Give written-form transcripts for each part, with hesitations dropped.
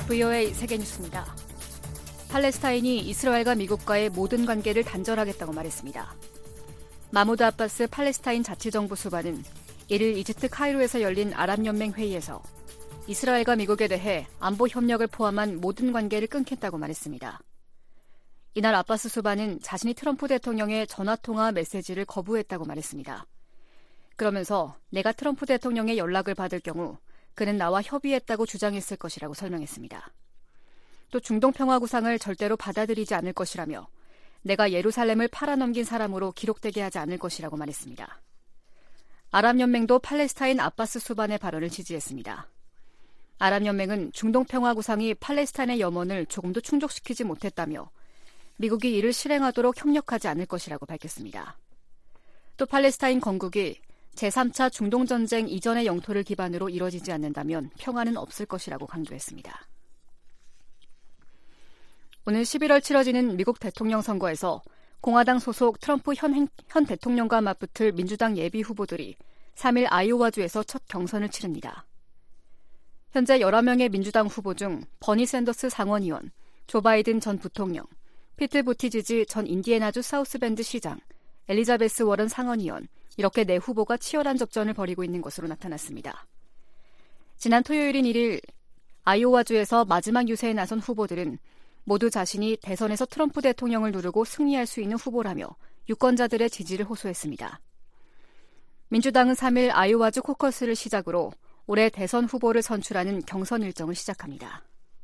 VOA 세계뉴스입니다. 팔레스타인이 이스라엘과 미국과의 모든 관계를 단절하겠다고 말했습니다. 마무드 아바스 팔레스타인 자치정부 수반은 1일 이집트 카이로에서 열린 아랍연맹 회의에서 이스라엘과 미국에 대해 안보 협력을 포함한 모든 관계를 끊겠다고 말했습니다. 이날 아바스 수반은 자신이 트럼프 대통령의 전화통화 메시지를 거부했다고 말했습니다. 그러면서 내가 트럼프 대통령의 연락을 받을 경우 그는 나와 협의했다고 주장했을 것이라고 설명했습니다. 또 중동평화구상을 절대로 받아들이지 않을 것이라며 내가 예루살렘을 팔아넘긴 사람으로 기록되게 하지 않을 것이라고 말했습니다. 아랍연맹도 팔레스타인 아바스 수반의 발언을 지지했습니다. 아랍연맹은 중동평화구상이 팔레스타인의 염원을 조금도 충족시키지 못했다며 미국이 이를 실행하도록 협력하지 않을 것이라고 밝혔습니다. 또 팔레스타인 건국이 제3차 중동전쟁 이전의 영토를 기반으로 이뤄지지 않는다면 평화는 없을 것이라고 강조했습니다. 오늘 11월 치러지는 미국 대통령 선거에서 공화당 소속 트럼프 현 대통령과 맞붙을 민주당 예비 후보들이 3일 아이오와주에서 첫 경선을 치릅니다. 현재 11명의 민주당 후보 중 버니 샌더스 상원의원, 조 바이든 전 부통령, 피트 부티지지 전 인디애나주 사우스밴드 시장, 엘리자베스 워런 상원의원, 이렇게 4후보가 치열한 접전을 벌이고 있는 것으로 나타났습니다. 지난 토요일인 1일 아이오와주에서 마지막 유세에 나선 후보들은 모두 자신이 대선에서 트럼프 대통령을 누르고 승리할 수 있는 후보라며 유권자들의 지지를 호소했습니다. 민주당은 3일 아이오와주 코커스를 시작으로 올해 대선 후보를 선출하는 경선 일정을 시작합니다.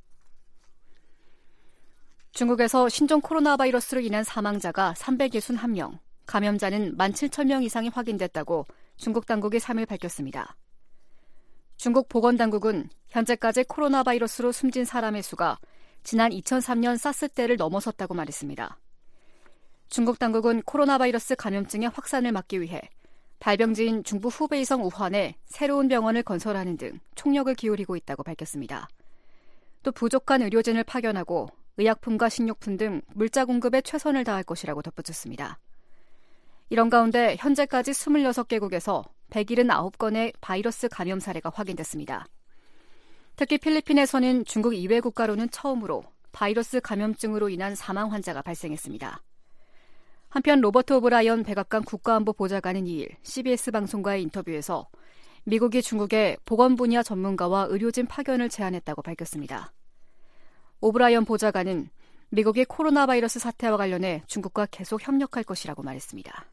중국에서 신종 코로나 바이러스로 인한 사망자가 361명, 감염자는 17,000명 이상이 확인됐다고 중국 당국이 3일 밝혔습니다. 중국 보건당국은 현재까지 코로나 바이러스로 숨진 사람의 수가 지난 2003년 사스 때를 넘어섰다고 말했습니다. 중국 당국은 코로나 바이러스 감염증의 확산을 막기 위해 발병지인 중부 후베이성 우한에 새로운 병원을 건설하는 등 총력을 기울이고 있다고 밝혔습니다. 또 부족한 의료진을 파견하고 의약품과 식료품 등 물자 공급에 최선을 다할 것이라고 덧붙였습니다. 이런 가운데 현재까지 26개국에서 179건의 바이러스 감염 사례가 확인됐습니다. 특히 필리핀에서는 중국 이외 국가로는 처음으로 바이러스 감염증으로 인한 사망 환자가 발생했습니다. 한편 로버트 오브라이언 백악관 국가안보 보좌관은 2일 CBS 방송과의 인터뷰에서 미국이 중국에 보건 분야 전문가와 의료진 파견을 제안했다고 밝혔습니다. 오브라이언 보좌관은 미국이 코로나 바이러스 사태와 관련해 중국과 계속 협력할 것이라고 말했습니다.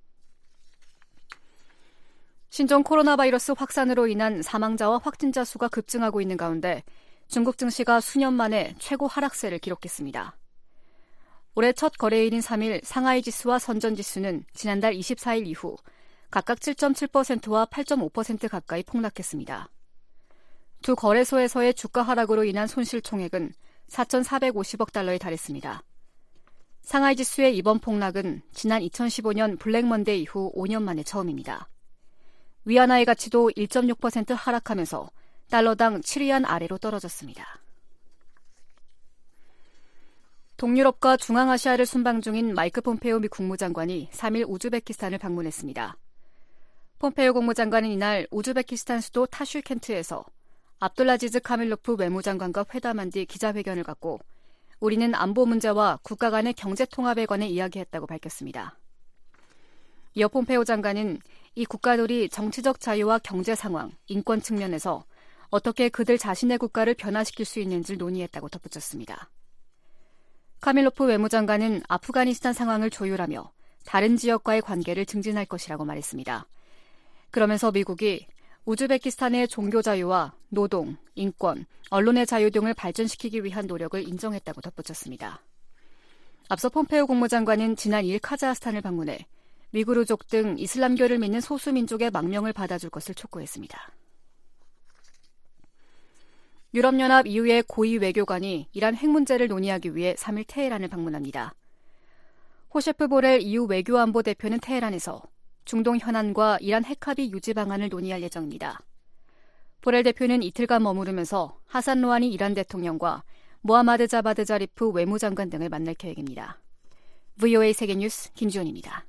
신종 코로나 바이러스 확산으로 인한 사망자와 확진자 수가 급증하고 있는 가운데 중국 증시가 수년 만에 최고 하락세를 기록했습니다. 올해 첫 거래일인 3일 상하이 지수와 선전 지수는 지난달 24일 이후 각각 7.7%와 8.5% 가까이 폭락했습니다. 두 거래소에서의 주가 하락으로 인한 손실 총액은 4,450억 달러에 달했습니다. 상하이 지수의 이번 폭락은 지난 2015년 블랙먼데이 이후 5년 만에 처음입니다. 위안화의 가치도 1.6% 하락하면서 달러당 7위안 아래로 떨어졌습니다. 동유럽과 중앙아시아를 순방 중인 마이크 폼페오 미 국무장관이 3일 우즈베키스탄을 방문했습니다. 폼페오 국무장관은 이날 우즈베키스탄 수도 타슈켄트에서 압둘라지즈 카밀로프 외무장관과 회담한 뒤 기자회견을 갖고 우리는 안보 문제와 국가 간의 경제통합에 관해 이야기했다고 밝혔습니다. 이어 폼페오 장관은 이 국가들이 정치적 자유와 경제 상황, 인권 측면에서 어떻게 그들 자신의 국가를 변화시킬 수 있는지를 논의했다고 덧붙였습니다. 카밀로프 외무장관은 아프가니스탄 상황을 조율하며 다른 지역과의 관계를 증진할 것이라고 말했습니다. 그러면서 미국이 우즈베키스탄의 종교 자유와 노동, 인권, 언론의 자유 등을 발전시키기 위한 노력을 인정했다고 덧붙였습니다. 앞서 폼페오 국무장관은 지난 2일 카자흐스탄을 방문해 위구르족 등 이슬람교를 믿는 소수민족의 망명을 받아줄 것을 촉구했습니다. 유럽연합 EU의 고위 외교관이 이란 핵 문제를 논의하기 위해 3일 테헤란을 방문합니다. 호셰프 보렐 EU 외교안보 대표는 테헤란에서 중동 현안과 이란 핵합의 유지 방안을 논의할 예정입니다. 보렐 대표는 이틀간 머무르면서 하산 로하니 이란 대통령과 모하마드 자바드 자리프 외무장관 등을 만날 계획입니다. VOA 세계뉴스 김지훈입니다.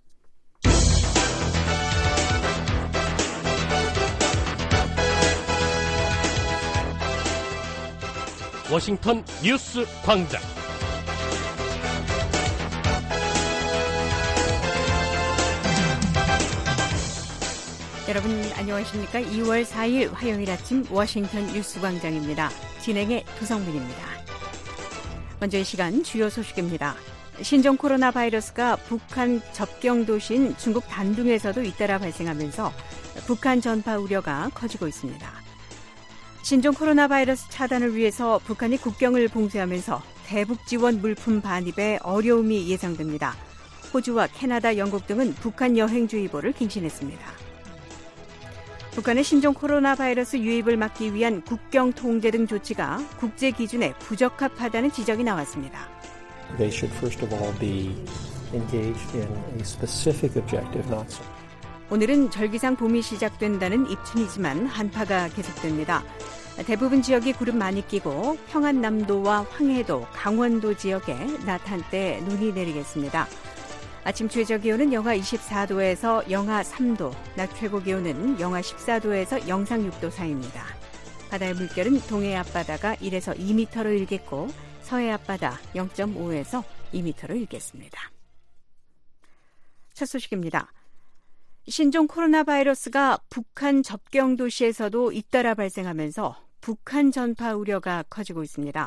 워싱턴 뉴스 광장. 여러분 안녕하십니까? 2월 4일 화요일 아침 워싱턴 뉴스 광장입니다. 진행의 도성민입니다. 먼저 이 시간 주요 소식입니다. 신종 코로나 바이러스가 북한 접경 도시인 중국 단둥에서도 잇따라 발생하면서 북한 전파 우려가 커지고 있습니다. 신종 코로나 바이러스 차단을 위해서 북한이 국경을 봉쇄하면서 대북 지원 물품 반입에 어려움이 예상됩니다. 호주와 캐나다, 영국 등은 북한 여행주의보를 갱신했습니다. 북한의 신종 코로나 바이러스 유입을 막기 위한 국경 통제 등 조치가 국제 기준에 부적합하다는 지적이 나왔습니다. They should first of all be engaged in a specific objective, not so. 오늘은 절기상 봄이 시작된다는 입춘이지만 한파가 계속됩니다. 대부분 지역이 구름 많이 끼고 평안남도와 황해도, 강원도 지역에 낮 한때 눈이 내리겠습니다. 아침 최저 기온은 영하 24도에서 영하 3도, 낮 최고 기온은 영하 14도에서 영상 6도 사이입니다. 바다의 물결은 동해 앞바다가 1에서 2m로 일겠고 서해 앞바다 0.5에서 2m로 일겠습니다. 첫 소식입니다. 신종 코로나 바이러스가 북한 접경 도시에서도 잇따라 발생하면서 북한 전파 우려가 커지고 있습니다.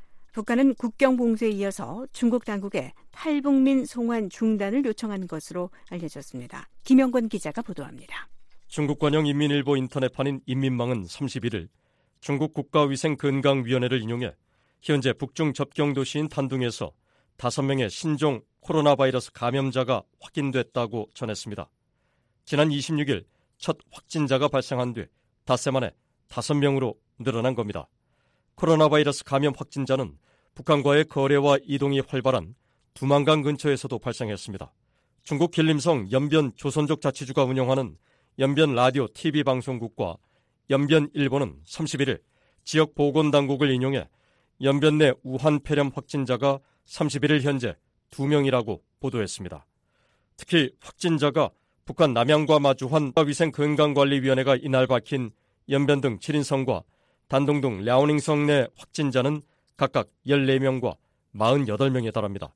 북한은 국경 봉쇄에 이어서 중국 당국에 탈북민 송환 중단을 요청한 것으로 알려졌습니다. 김영권 기자가 보도합니다. 중국 관영 인민일보 인터넷판인 인민망은 31일 중국 국가위생건강위원회를 인용해 현재 북중 접경 도시인 단둥에서 5명의 신종 코로나 바이러스 감염자가 확인됐다고 전했습니다. 지난 26일 첫 확진자가 발생한 뒤 닷새 만에 5명으로 늘어난 겁니다. 코로나 바이러스 감염 확진자는 북한과의 거래와 이동이 활발한 두만강 근처에서도 발생했습니다. 중국 길림성 연변 조선족 자치주가 운영하는 연변 라디오 TV 방송국과 연변일보는 31일 지역 보건당국을 인용해 연변 내 우한 폐렴 확진자가 31일 현재 2명이라고 보도했습니다. 특히 확진자가 북한 남양과 마주한 위생건강관리위원회가 이날 밝힌 연변 등 7인성과 단둥 등 랴오닝성 내 확진자는 각각 14명과 48명에 달합니다.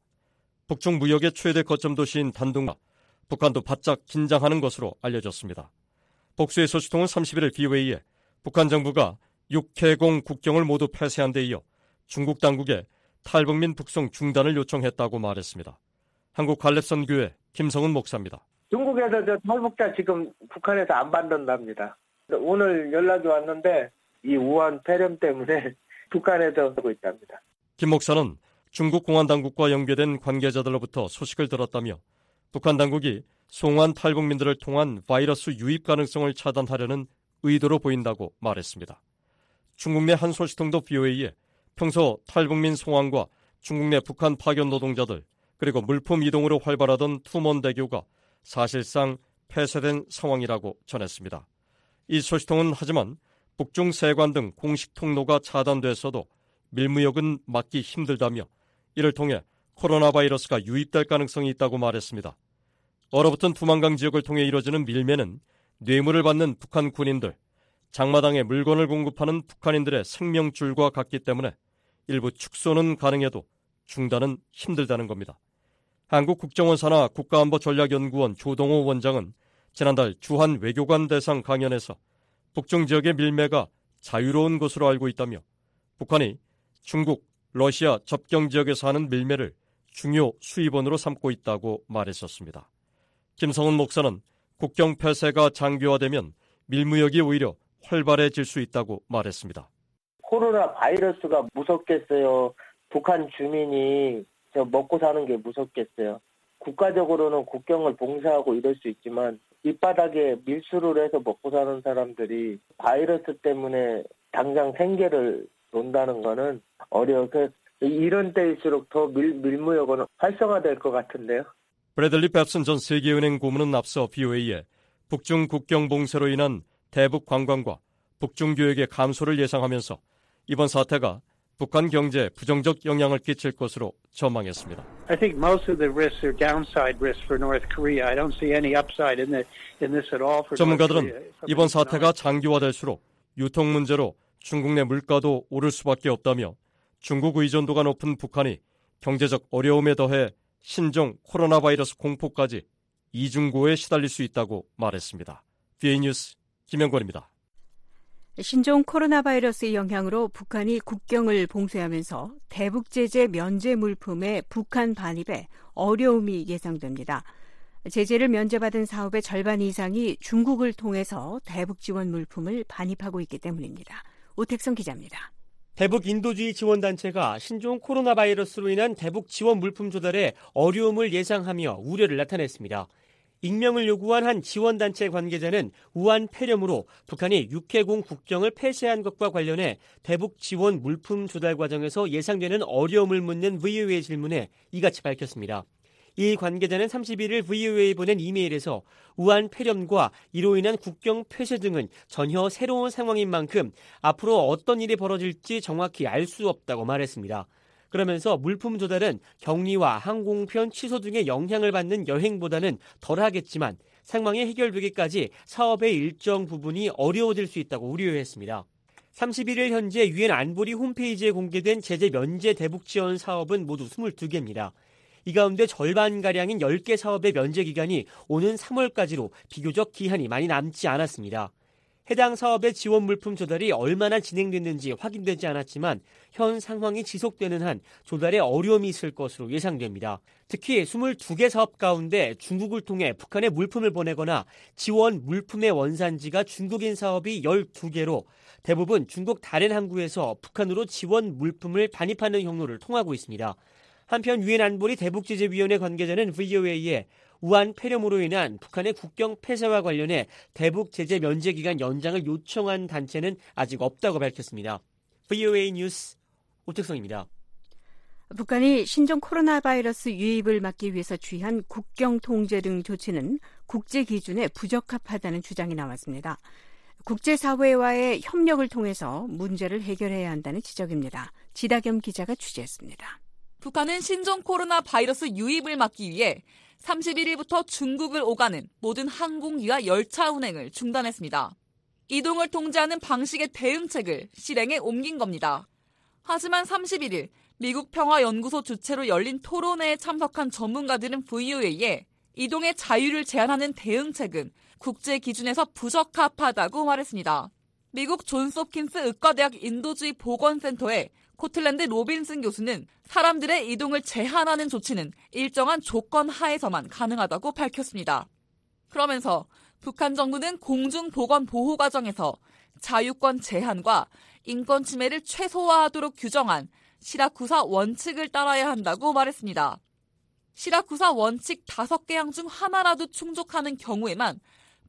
북중 무역의 최대 거점 도시인 단둥과 북한도 바짝 긴장하는 것으로 알려졌습니다. 복수의 소식통은 31일 BOA에 북한 정부가 육해공 국경을 모두 폐쇄한 데 이어 중국 당국에 탈북민 북송 중단을 요청했다고 말했습니다. 한국갈렙선교회 김성은 목사입니다. 중국에서 탈북자 지금 북한에서 안 받는답니다. 오늘 연락이 왔는데 이 우한 폐렴 때문에 북한에서 하고 있답니다. 김 목사는 중국 공안당국과 연계된 관계자들로부터 소식을 들었다며 북한 당국이 송환 탈북민들을 통한 바이러스 유입 가능성을 차단하려는 의도로 보인다고 말했습니다. 중국 내 한 소식통도 BOA에 평소 탈북민 송환과 중국 내 북한 파견 노동자들 그리고 물품 이동으로 활발하던 투먼대교가 사실상 폐쇄된 상황이라고 전했습니다. 이 소식통은 하지만 북중 세관 등 공식 통로가 차단됐어도 밀무역은 막기 힘들다며 이를 통해 코로나 바이러스가 유입될 가능성이 있다고 말했습니다. 얼어붙은 두만강 지역을 통해 이뤄지는 밀매는 뇌물을 받는 북한 군인들, 장마당에 물건을 공급하는 북한인들의 생명줄과 같기 때문에 일부 축소는 가능해도 중단은 힘들다는 겁니다. 한국국정원 산하 국가안보전략연구원 조동호 원장은 지난달 주한 외교관 대상 강연에서 북중 지역의 밀매가 자유로운 것으로 알고 있다며 북한이 중국, 러시아 접경 지역에서 하는 밀매를 중요 수입원으로 삼고 있다고 말했었습니다. 김성은 목사는 국경 폐쇄가 장기화되면 밀무역이 오히려 활발해질 수 있다고 말했습니다. 코로나 바이러스가 무섭겠어요. 북한 주민이 먹고 사는 게 무섭겠어요. 국가적으로는 국경을 봉쇄하고 이럴 수 있지만 밑바닥에 밀수를 해서 먹고 사는 사람들이 바이러스 때문에 당장 생계를 논다는 거는 어려워서 이런 때일수록 더 밀무역은 활성화될 것 같은데요. 브래들리 뱁슨 전 세계은행 고문은 앞서 BOA에 북중 국경 봉쇄로 인한 대북 관광과 북중 교역의 감소를 예상하면서 이번 사태가 북한 경제에 부정적 영향을 끼칠 것으로 전망했습니다. I think most of the risks are downside risks for North Korea. I don't see any upside in this at all for 전문가들은 이번 사태가 장기화될수록 유통 문제로 중국 내 물가도 오를 수밖에 없다며 중국 의존도가 높은 북한이 경제적 어려움에 더해 신종 코로나 바이러스 공포까지 이중고에 시달릴 수 있다고 말했습니다. VA 뉴스 김영권입니다. 신종 코로나 바이러스의 영향으로 북한이 국경을 봉쇄하면서 대북 제재 면제 물품의 북한 반입에 어려움이 예상됩니다. 제재를 면제받은 사업의 절반 이상이 중국을 통해서 대북 지원 물품을 반입하고 있기 때문입니다. 오택성 기자입니다. 대북 인도주의 지원단체가 신종 코로나 바이러스로 인한 대북 지원 물품 조달에 어려움을 예상하며 우려를 나타냈습니다. 익명을 요구한 한 지원단체 관계자는 우한 폐렴으로 북한이 육해공 국경을 폐쇄한 것과 관련해 대북 지원 물품 조달 과정에서 예상되는 어려움을 묻는 VOA 질문에 이같이 밝혔습니다. 이 관계자는 31일 VOA에 보낸 이메일에서 우한 폐렴과 이로 인한 국경 폐쇄 등은 전혀 새로운 상황인 만큼 앞으로 어떤 일이 벌어질지 정확히 알 수 없다고 말했습니다. 그러면서 물품 조달은 격리와 항공편 취소 등의 영향을 받는 여행보다는 덜하겠지만 상황이 해결되기까지 사업의 일정 부분이 어려워질 수 있다고 우려했습니다. 31일 현재 유엔 안보리 홈페이지에 공개된 제재 면제 대북 지원 사업은 모두 22개입니다. 이 가운데 절반가량인 10개 사업의 면제 기간이 오는 3월까지로 비교적 기한이 많이 남지 않았습니다. 해당 사업의 지원 물품 조달이 얼마나 진행됐는지 확인되지 않았지만 현 상황이 지속되는 한 조달에 어려움이 있을 것으로 예상됩니다. 특히 22개 사업 가운데 중국을 통해 북한에 물품을 보내거나 지원 물품의 원산지가 중국인 사업이 12개로 대부분 중국 다른 항구에서 북한으로 지원 물품을 반입하는 경로를 통하고 있습니다. 한편 유엔 안보리 대북제재위원회 관계자는 VOA에 우한 폐렴으로 인한 북한의 국경 폐쇄와 관련해 대북 제재 면제 기간 연장을 요청한 단체는 아직 없다고 밝혔습니다. VOA 뉴스 오택성입니다. 북한이 신종 코로나 바이러스 유입을 막기 위해서 취한 국경 통제 등 조치는 국제 기준에 부적합하다는 주장이 나왔습니다. 국제사회와의 협력을 통해서 문제를 해결해야 한다는 지적입니다. 지다겸 기자가 취재했습니다. 북한은 신종 코로나 바이러스 유입을 막기 위해 31일부터 중국을 오가는 모든 항공기와 열차 운행을 중단했습니다. 이동을 통제하는 방식의 대응책을 실행에 옮긴 겁니다. 하지만 31일 미국 평화연구소 주최로 열린 토론회에 참석한 전문가들은 VOA에 이동의 자유를 제한하는 대응책은 국제 기준에서 부적합하다고 말했습니다. 미국 존스홉킨스 의과대학 인도주의 보건센터의 코틀랜드 로빈슨 교수는 사람들의 이동을 제한하는 조치는 일정한 조건 하에서만 가능하다고 밝혔습니다. 그러면서 북한 정부는 공중보건 보호 과정에서 자유권 제한과 인권 침해를 최소화하도록 규정한 시라쿠사 원칙을 따라야 한다고 말했습니다. 시라쿠사 원칙 5개 항 중 하나라도 충족하는 경우에만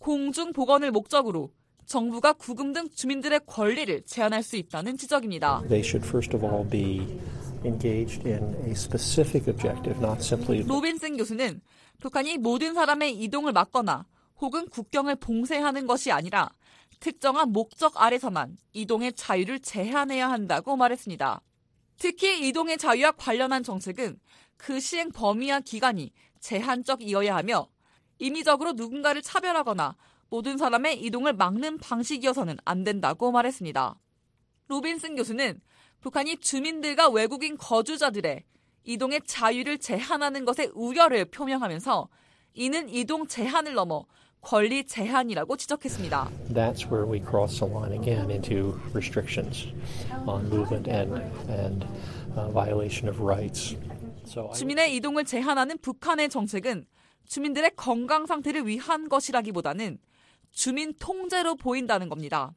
공중보건을 목적으로 정부가 구금 등 주민들의 권리를 제한할 수 있다는 지적입니다. They should first of all be engaged in a specific objective, not simply. 로빈슨 교수는 북한이 모든 사람의 이동을 막거나 혹은 국경을 봉쇄하는 것이 아니라 특정한 목적 아래서만 이동의 자유를 제한해야 한다고 말했습니다. 특히 이동의 자유와 관련한 정책은 그 시행 범위와 기간이 제한적이어야 하며 임의적으로 누군가를 차별하거나 모든 사람의 이동을 막는 방식이어서는 안 된다고 말했습니다. 로빈슨 교수는 북한이 주민들과 외국인 거주자들의 이동의 자유를 제한하는 것에 우려를 표명하면서 이는 이동 제한을 넘어 권리 제한이라고 지적했습니다. That's where we cross the line again into restrictions on movement and violation of rights. 주민의 이동을 제한하는 북한의 정책은 주민들의 건강 상태를 위한 것이라기보다는 주민 통제로 보인다는 겁니다.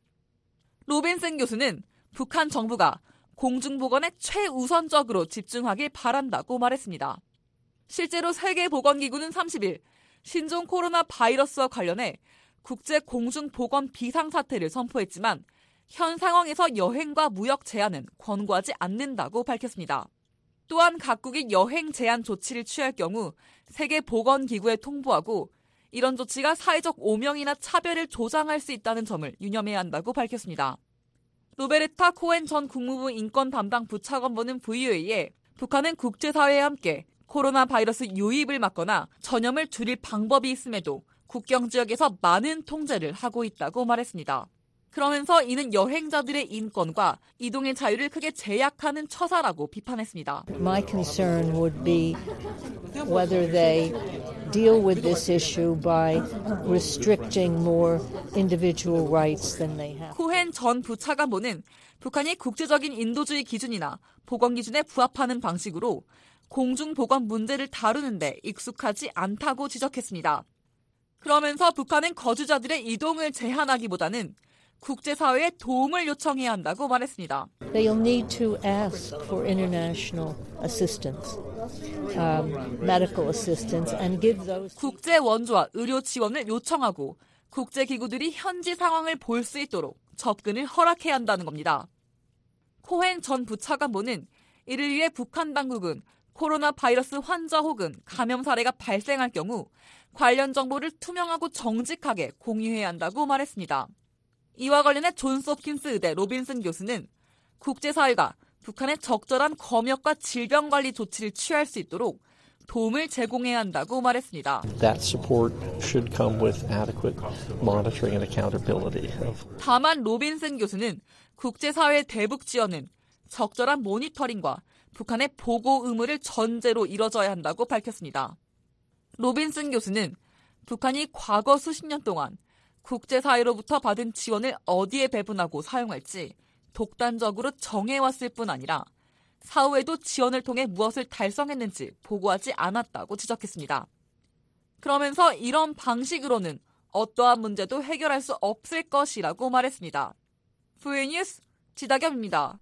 로빈슨 교수는 북한 정부가 공중보건에 최우선적으로 집중하길 바란다고 말했습니다. 실제로 세계보건기구는 30일 신종 코로나 바이러스와 관련해 국제 공중보건 비상사태를 선포했지만 현 상황에서 여행과 무역 제한은 권고하지 않는다고 밝혔습니다. 또한 각국이 여행 제한 조치를 취할 경우 세계보건기구에 통보하고 이런 조치가 사회적 오명이나 차별을 조장할 수 있다는 점을 유념해야 한다고 밝혔습니다. 로베르타 코엔 전 국무부 인권 담당 부차관보는 VOA에 북한은 국제사회와 함께 코로나 바이러스 유입을 막거나 전염을 줄일 방법이 있음에도 국경 지역에서 많은 통제를 하고 있다고 말했습니다. 그러면서 이는 여행자들의 인권과 이동의 자유를 크게 제약하는 처사라고 비판했습니다. My concern would be whether they deal with this issue by restricting more individual rights than they have. 코헨 전 부차관보는 북한이 국제적인 인도주의 기준이나 보건 기준에 부합하는 방식으로 공중보건 문제를 다루는데 익숙하지 않다고 지적했습니다. 그러면서 북한은 거주자들의 이동을 제한하기보다는 국제사회에 도움을 요청해야 한다고 말했습니다. They'll need to ask for international assistance, medical assistance, and give those. 국제 원조와 의료 지원을 요청하고 국제기구들이 현지 상황을 볼 수 있도록 접근을 허락해야 한다는 겁니다. 코헨 전 부차관보는 이를 위해 북한 당국은 코로나 바이러스 환자 혹은 감염 사례가 발생할 경우 관련 정보를 투명하고 정직하게 공유해야 한다고 말했습니다. 이와 관련해 존스 홉킨스 의대 로빈슨 교수는 국제사회가 북한의 적절한 검역과 질병관리 조치를 취할 수 있도록 도움을 제공해야 한다고 말했습니다. That support should come with adequate monitoring and accountability. 다만 로빈슨 교수는 국제사회의 대북 지원은 적절한 모니터링과 북한의 보고 의무를 전제로 이뤄져야 한다고 밝혔습니다. 로빈슨 교수는 북한이 과거 수십 년 동안 국제사회로부터 받은 지원을 어디에 배분하고 사용할지 독단적으로 정해왔을 뿐 아니라 사후에도 지원을 통해 무엇을 달성했는지 보고하지 않았다고 지적했습니다. 그러면서 이런 방식으로는 어떠한 문제도 해결할 수 없을 것이라고 말했습니다. VOA 뉴스 지다겸입니다.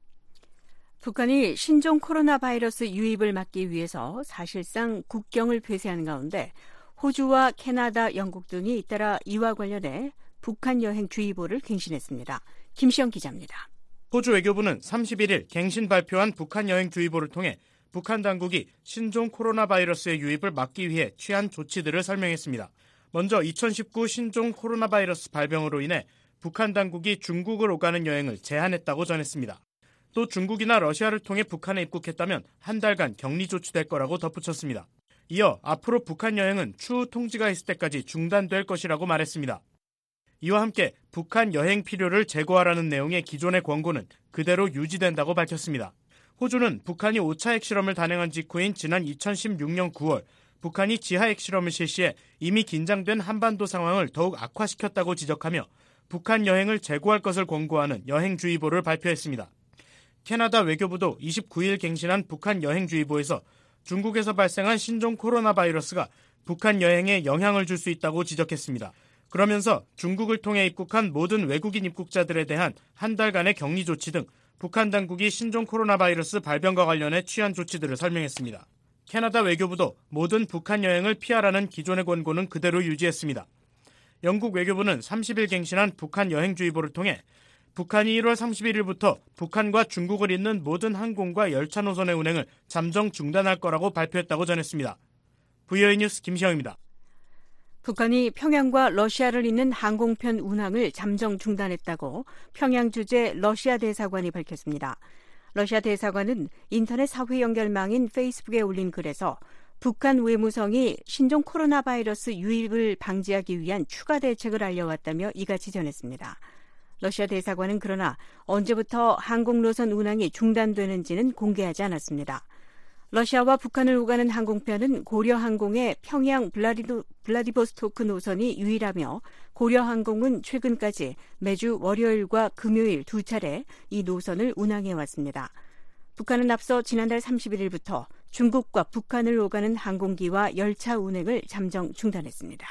북한이 신종 코로나 바이러스 유입을 막기 위해서 사실상 국경을 폐쇄하는 가운데 호주와 캐나다, 영국 등이 잇따라 이와 관련해 북한 여행 주의보를 갱신했습니다. 김시영 기자입니다. 호주 외교부는 31일 갱신 발표한 북한 여행 주의보를 통해 북한 당국이 신종 코로나 바이러스의 유입을 막기 위해 취한 조치들을 설명했습니다. 먼저 2019 신종 코로나 바이러스 발병으로 인해 북한 당국이 중국을 오가는 여행을 제한했다고 전했습니다. 또 중국이나 러시아를 통해 북한에 입국했다면 한 달간 격리 조치될 거라고 덧붙였습니다. 이어 앞으로 북한 여행은 추후 통지가 있을 때까지 중단될 것이라고 말했습니다. 이와 함께 북한 여행 필요를 제거하라는 내용의 기존의 권고는 그대로 유지된다고 밝혔습니다. 호주는 북한이 5차 핵실험을 단행한 직후인 지난 2016년 9월 북한이 지하 핵실험을 실시해 이미 긴장된 한반도 상황을 더욱 악화시켰다고 지적하며 북한 여행을 재고할 것을 권고하는 여행주의보를 발표했습니다. 캐나다 외교부도 29일 갱신한 북한 여행주의보에서 중국에서 발생한 신종 코로나 바이러스가 북한 여행에 영향을 줄 수 있다고 지적했습니다. 그러면서 중국을 통해 입국한 모든 외국인 입국자들에 대한 한 달간의 격리 조치 등 북한 당국이 신종 코로나 바이러스 발병과 관련해 취한 조치들을 설명했습니다. 캐나다 외교부도 모든 북한 여행을 피하라는 기존의 권고는 그대로 유지했습니다. 영국 외교부는 30일 갱신한 북한 여행주의보를 통해 북한이 1월 31일부터 북한과 중국을 잇는 모든 항공과 열차 노선의 운행을 잠정 중단할 거라고 발표했다고 전했습니다. VOA 뉴스 김시영입니다. 북한이 평양과 러시아를 잇는 항공편 운항을 잠정 중단했다고 평양 주재 러시아 대사관이 밝혔습니다. 러시아 대사관은 인터넷 사회 연결망인 페이스북에 올린 글에서 북한 외무성이 신종 코로나 바이러스 유입을 방지하기 위한 추가 대책을 알려왔다며 이같이 전했습니다. 러시아 대사관은 그러나 언제부터 항공 노선 운항이 중단되는지는 공개하지 않았습니다. 러시아와 북한을 오가는 항공편은 고려항공의 평양 블라디보스토크 노선이 유일하며 고려항공은 최근까지 매주 월요일과 금요일 두 차례 이 노선을 운항해왔습니다. 북한은 앞서 지난달 31일부터 중국과 북한을 오가는 항공기와 열차 운행을 잠정 중단했습니다.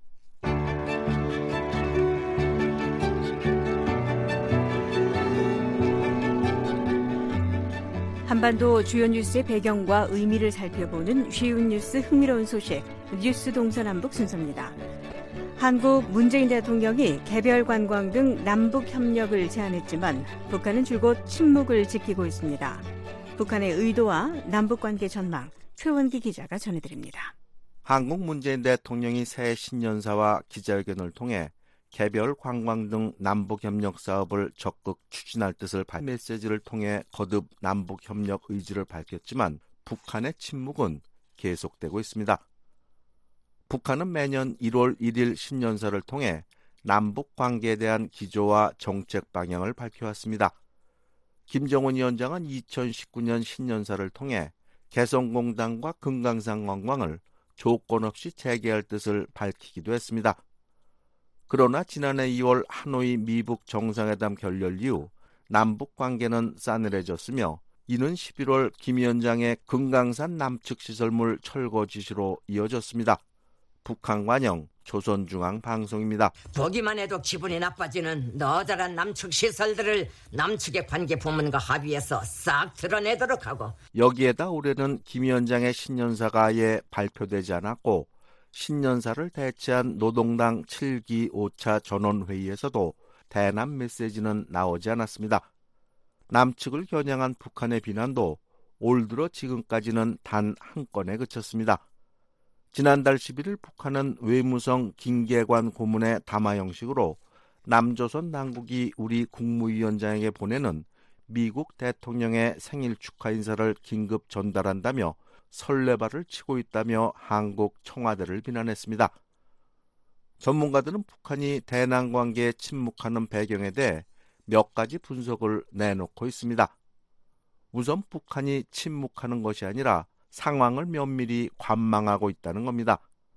한반도 주요 뉴스의 배경과 의미를 살펴보는 쉬운 뉴스 흥미로운 소식 뉴스 동서남북 순서입니다. 한국 문재인 대통령이 개별 관광 등 남북 협력을 제안했지만 북한은 줄곧 침묵을 지키고 있습니다. 북한의 의도와 남북관계 전망 최원기 기자가 전해드립니다. 한국 문재인 대통령이 새해 신년사와 기자회견을 통해 개별 관광 등 남북협력 사업을 적극 추진할 뜻을 메시지를 통해 거듭 남북협력 의지를 밝혔지만 북한의 침묵은 계속되고 있습니다. 북한은 매년 1월 1일 신년사를 통해 남북 관계에 대한 기조와 정책 방향을 밝혀왔습니다. 김정은 위원장은 2019년 신년사를 통해 개성공단과 금강산 관광을 조건 없이 재개할 뜻을 밝히기도 했습니다. 그러나 지난해 2월 하노이 미북 정상회담 결렬 이후 남북 관계는 싸늘해졌으며 이는 11월 김 위원장의 금강산 남측 시설물 철거 지시로 이어졌습니다. 북한 관영 조선중앙방송입니다. 보기만 해도 기분이 나빠지는 너저런 남측 시설들을 남측의 관계 부문과 합의해서 싹 드러내도록 하고, 여기에다 올해는 김 위원장의 신년사가 아예 발표되지 않았고 신년사를 대체한 노동당 7기 5차 전원회의에서도 대남 메시지는 나오지 않았습니다. 남측을 겨냥한 북한의 비난도 올 들어 지금까지는 단 한 건에 그쳤습니다. 지난달 11일 북한은 외무성 김계관 고문의 담화 형식으로 남조선 당국이 우리 국무위원장에게 보내는 미국 대통령의 생일 축하 인사를 긴급 전달한다며 설레발을 치고 있다며 한국 청와대를 비난했습니다. 전문가들은 북한이 대남 관계에 침묵하는 배경에 대해 몇 가지 분석을 내놓고 있습니다. 우선 북한이 침묵하는 것이 아니라 상황을 면밀히 관망하고 있다는 겁니다.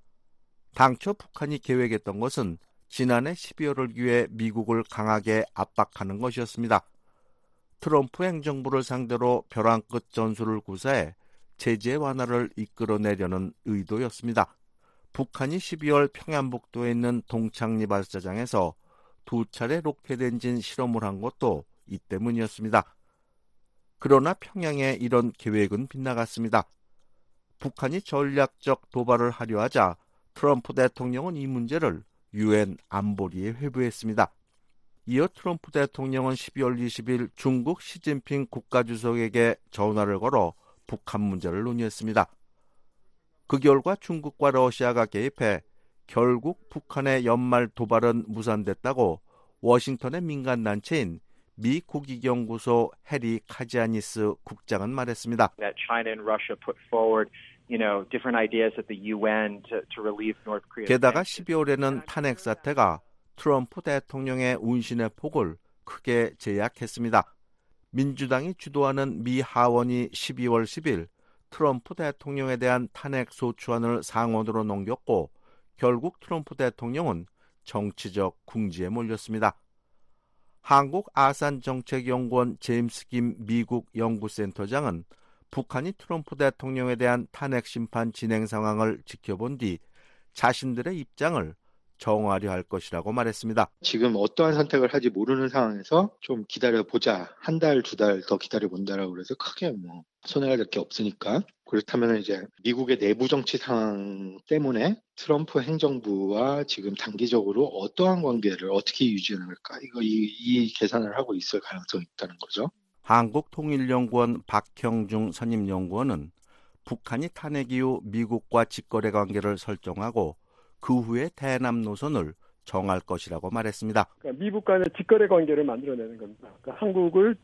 당초 북한이 계획했던 것은 지난해 12월을 기해 미국을 강하게 압박하는 것이었습니다. 트럼프 행정부를 상대로 벼랑 끝 전술을 구사해 제재 완화를 이끌어내려는 의도였습니다. 북한이 12월 평양북도에 있는 동창리 발사장에서 2차례 로켓 엔진 실험을 한 것도 이 때문이었습니다. 그러나 평양의 이런 계획은 빗나갔습니다. 북한이 전략적 도발을 하려 하자 트럼프 대통령은 이 문제를 유엔 안보리에 회부했습니다. 이어 트럼프 대통령은 12월 20일 중국 시진핑 국가주석에게 전화를 걸어 북한 문제를 논의했습니다. 그 결과 중국과 러시아가 개입해 결국 북한의 연말 도발은 무산됐다고 워싱턴의 민간단체인 미 국익연구소 해리 카지아니스 국장은 말했습니다. 게다가 12월에는 탄핵 사태가 트럼프 대통령의 운신의 폭을 크게 제약했습니다. 민주당이 주도하는 미 하원이 12월 10일 트럼프 대통령에 대한 탄핵 소추안을 상원으로 넘겼고 결국 트럼프 대통령은 정치적 궁지에 몰렸습니다. 한국 아산정책연구원 제임스 김 미국 연구센터장은 북한이 트럼프 대통령에 대한 탄핵 심판 진행 상황을 지켜본 뒤 자신들의 입장을 정하려 할 것이라고 말했습니다. 지금 어떠한 선택을 할지 모르는 상황에서 좀 기다려보자. 한 달, 두 달 더 기다려본다라고 그래서 크게 손해가 될 게 없으니까. 그렇다면 이제 미국의 내부 정치 상황 때문에 트럼프 행정부와 지금 단기적으로 어떠한 관계를 어떻게 유지할까? 이 계산을 하고 있을 가능성이 있다는 거죠. 한국통일연구원 박형중 선임연구원은 북한이 탄핵 이후 미국과 직거래 관계를 설정하고 그 후에 대남 노선을 정할 것이라고 말했습니다. 그러니까 미국 간의 직거래 관계를 만들어내는 겁니다. 그러니까 한국을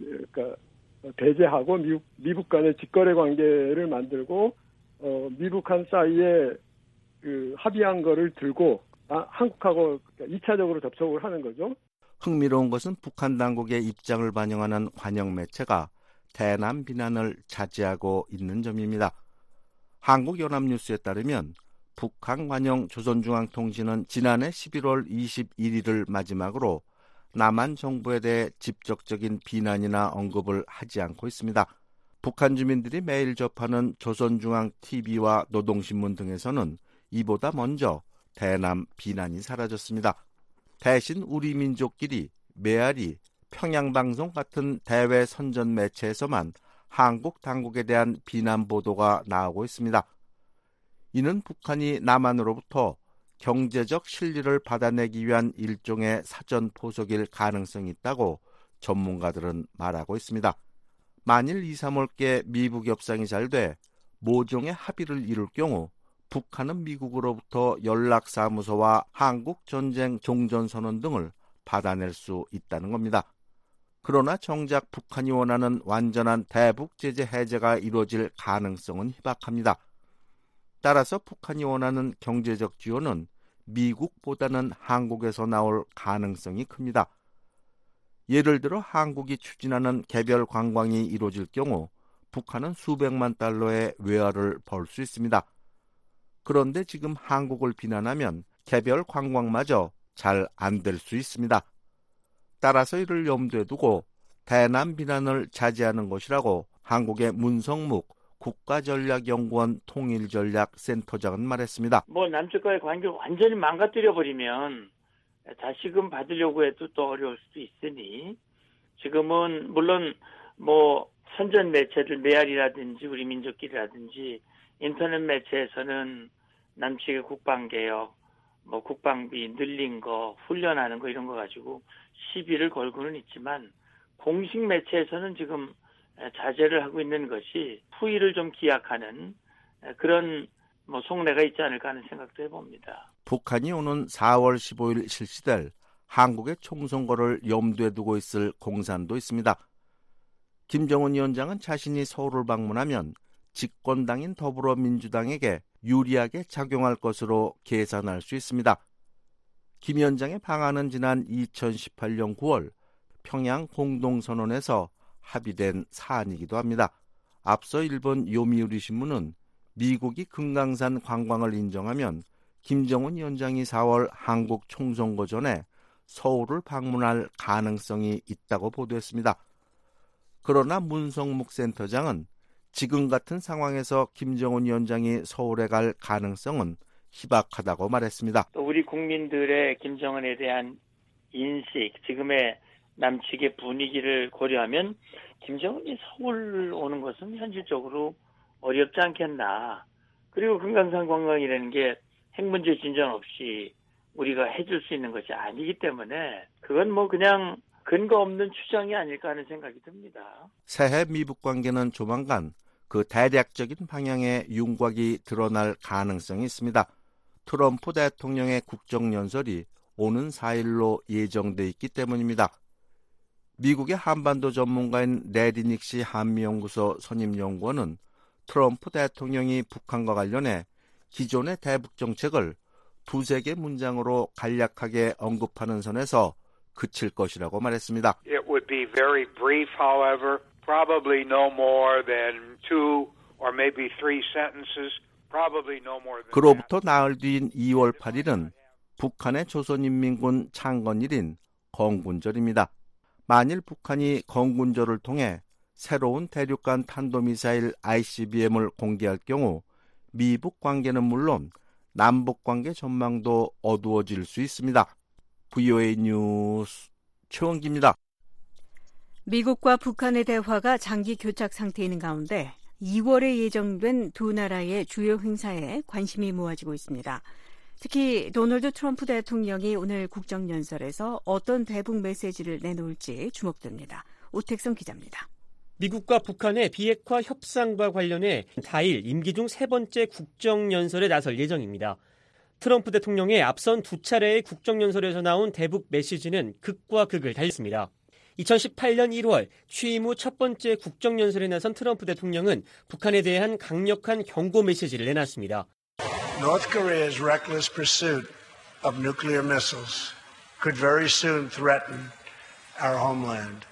배제하고 미국 간의 직거래 관계를 만들고 미북한 사이에 합의한 거를 들고 한국하고 2차적으로 접촉을 하는 거죠. 흥미로운 것은 북한 당국의 입장을 반영하는 관영 매체가 대남 비난을 자제하고 있는 점입니다. 한국연합뉴스에 따르면 북한 관영 조선중앙통신은 지난해 11월 21일을 마지막으로 남한 정부에 대해 직접적인 비난이나 언급을 하지 않고 있습니다. 북한 주민들이 매일 접하는 조선중앙TV와 노동신문 등에서는 이보다 먼저 대남 비난이 사라졌습니다. 대신 우리 민족끼리, 메아리, 평양방송 같은 대외 선전 매체에서만 한국 당국에 대한 비난 보도가 나오고 있습니다. 이는 북한이 남한으로부터 경제적 실리를 받아내기 위한 일종의 사전 포석일 가능성이 있다고 전문가들은 말하고 있습니다. 만일 2, 3월께 미북 협상이 잘 돼 모종의 합의를 이룰 경우 북한은 미국으로부터 연락사무소와 한국전쟁 종전선언 등을 받아낼 수 있다는 겁니다. 그러나 정작 북한이 원하는 완전한 대북 제재 해제가 이루어질 가능성은 희박합니다. 따라서 북한이 원하는 경제적 지원은 미국보다는 한국에서 나올 가능성이 큽니다. 예를 들어 한국이 추진하는 개별 관광이 이루어질 경우 북한은 수백만 달러의 외화를 벌 수 있습니다. 그런데 지금 한국을 비난하면 개별 관광마저 잘 안 될 수 있습니다. 따라서 이를 염두에 두고 대남 비난을 자제하는 것이라고 한국의 문성묵 국가전략연구원 통일전략센터장은 말했습니다. 남측과의 관계를 완전히 망가뜨려버리면 다시금 받으려고 해도 또 어려울 수도 있으니 지금은 물론 선전 매체들 메아리라든지 우리 민족끼리라든지 인터넷 매체에서는 남측의 국방개혁, 국방비 늘린 거, 훈련하는 거 이런 거 가지고 시비를 걸고는 있지만 공식 매체에서는 지금 자제를 하고 있는 것이 후위를 좀 기약하는 그런 속내가 있지 않을까 하는 생각도 해봅니다. 북한이 오는 4월 15일 실시될 한국의 총선거를 염두에 두고 있을 공산도 있습니다. 김정은 위원장은 자신이 서울을 방문하면 집권당인 더불어민주당에게 유리하게 작용할 것으로 계산할 수 있습니다. 김 위원장의 방안은 지난 2018년 9월 평양 공동선언에서 합의된 사안이기도 합니다. 앞서 일본 요미우리 신문은 미국이 금강산 관광을 인정하면 김정은 위원장이 4월 한국 총선거 전에 서울을 방문할 가능성이 있다고 보도했습니다. 그러나 문성묵 센터장은 지금 같은 상황에서 김정은 위원장이 서울에 갈 가능성은 희박하다고 말했습니다. 또 우리 국민들의 김정은에 대한 인식, 지금의 남측의 분위기를 고려하면 김정은이 서울 오는 것은 현실적으로 어렵지 않겠나. 그리고 금강산 관광이라는 게 핵 문제 진전 없이 우리가 해줄 수 있는 것이 아니기 때문에 그건 그냥 근거 없는 추정이 아닐까 하는 생각이 듭니다. 새해 미북 관계는 조만간 그 대략적인 방향의 윤곽이 드러날 가능성이 있습니다. 트럼프 대통령의 국정연설이 오는 4일로 예정돼 있기 때문입니다. 미국의 한반도 전문가인 레리 닉시 한미연구소 선임연구원은 트럼프 대통령이 북한과 관련해 기존의 대북 정책을 두세 개 문장으로 간략하게 언급하는 선에서 그칠 것이라고 말했습니다. It would be very brief, however, probably no more than 2 or maybe 3 sentences, probably no more than 그로부터 나흘 뒤인 2월 8일은 북한의 조선인민군 창건일인 건군절입니다. 만일 북한이 건군절을 통해 새로운 대륙간 탄도미사일 ICBM을 공개할 경우 미북 관계는 물론 남북 관계 전망도 어두워질 수 있습니다. VOA 뉴스 최원기입니다. 미국과 북한의 대화가 장기 교착 상태에 있는 가운데 2월에 예정된 두 나라의 주요 행사에 관심이 모아지고 있습니다. 특히 도널드 트럼프 대통령이 오늘 국정연설에서 어떤 대북 메시지를 내놓을지 주목됩니다. 오택성 기자입니다. 미국과 북한의 비핵화 협상과 관련해 4일 임기 중 세 번째 국정연설에 나설 예정입니다. 트럼프 대통령의 앞선 두 차례의 국정연설에서 나온 대북 메시지는 극과 극을 달렸습니다. 2018년 1월 취임 후 첫 번째 국정연설에 나선 트럼프 대통령은 북한에 대한 강력한 경고 메시지를 내놨습니다. North Korea's reckless pursuit of nuclear missiles could very soon threaten our homeland.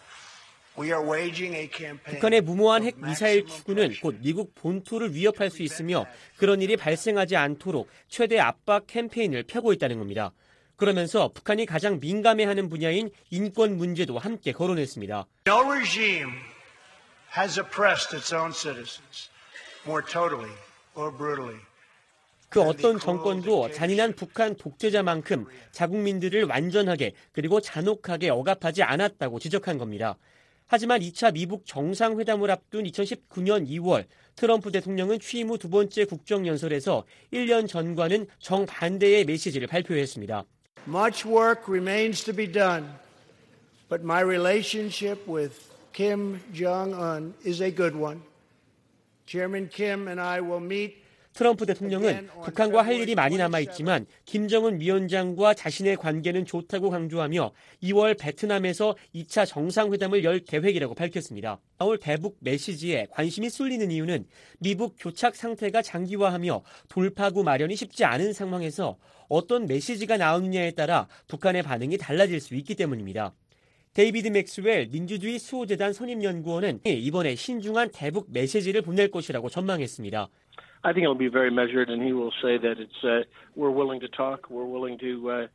북한의 무모한 핵 미사일 추구는 곧 미국 본토를 위협할 수 있으며 그런 일이 발생하지 않도록 최대 압박 캠페인을 펴고 있다는 겁니다. 그러면서 북한이 가장 민감해하는 분야인 인권 문제도 함께 거론했습니다. No regime has oppressed its own citizens more totally or brutally. 그 어떤 정권도 잔인한 북한 독재자만큼 자국민들을 완전하게 그리고 잔혹하게 억압하지 않았다고 지적한 겁니다. 하지만 2차 미북 정상회담을 앞둔 2019년 2월 트럼프 대통령은 취임 후 두 번째 국정연설에서 1년 전과는 정반대의 메시지를 발표했습니다. Much work remains to be done, but my relationship with Kim Jong-un is a good one. Chairman Kim and I will meet 트럼프 대통령은 북한과 할 일이 많이 남아있지만 김정은 위원장과 자신의 관계는 좋다고 강조하며 2월 베트남에서 2차 정상회담을 열 계획이라고 밝혔습니다. 4월 대북 메시지에 관심이 쏠리는 이유는 미북 교착 상태가 장기화하며 돌파구 마련이 쉽지 않은 상황에서 어떤 메시지가 나오느냐에 따라 북한의 반응이 달라질 수 있기 때문입니다. 데이비드 맥스웰 민주주의 수호재단 선임연구원은 이번에 신중한 대북 메시지를 보낼 것이라고 전망했습니다. I think it'll be very measured, and he will say that it's we're willing to talk, we're willing to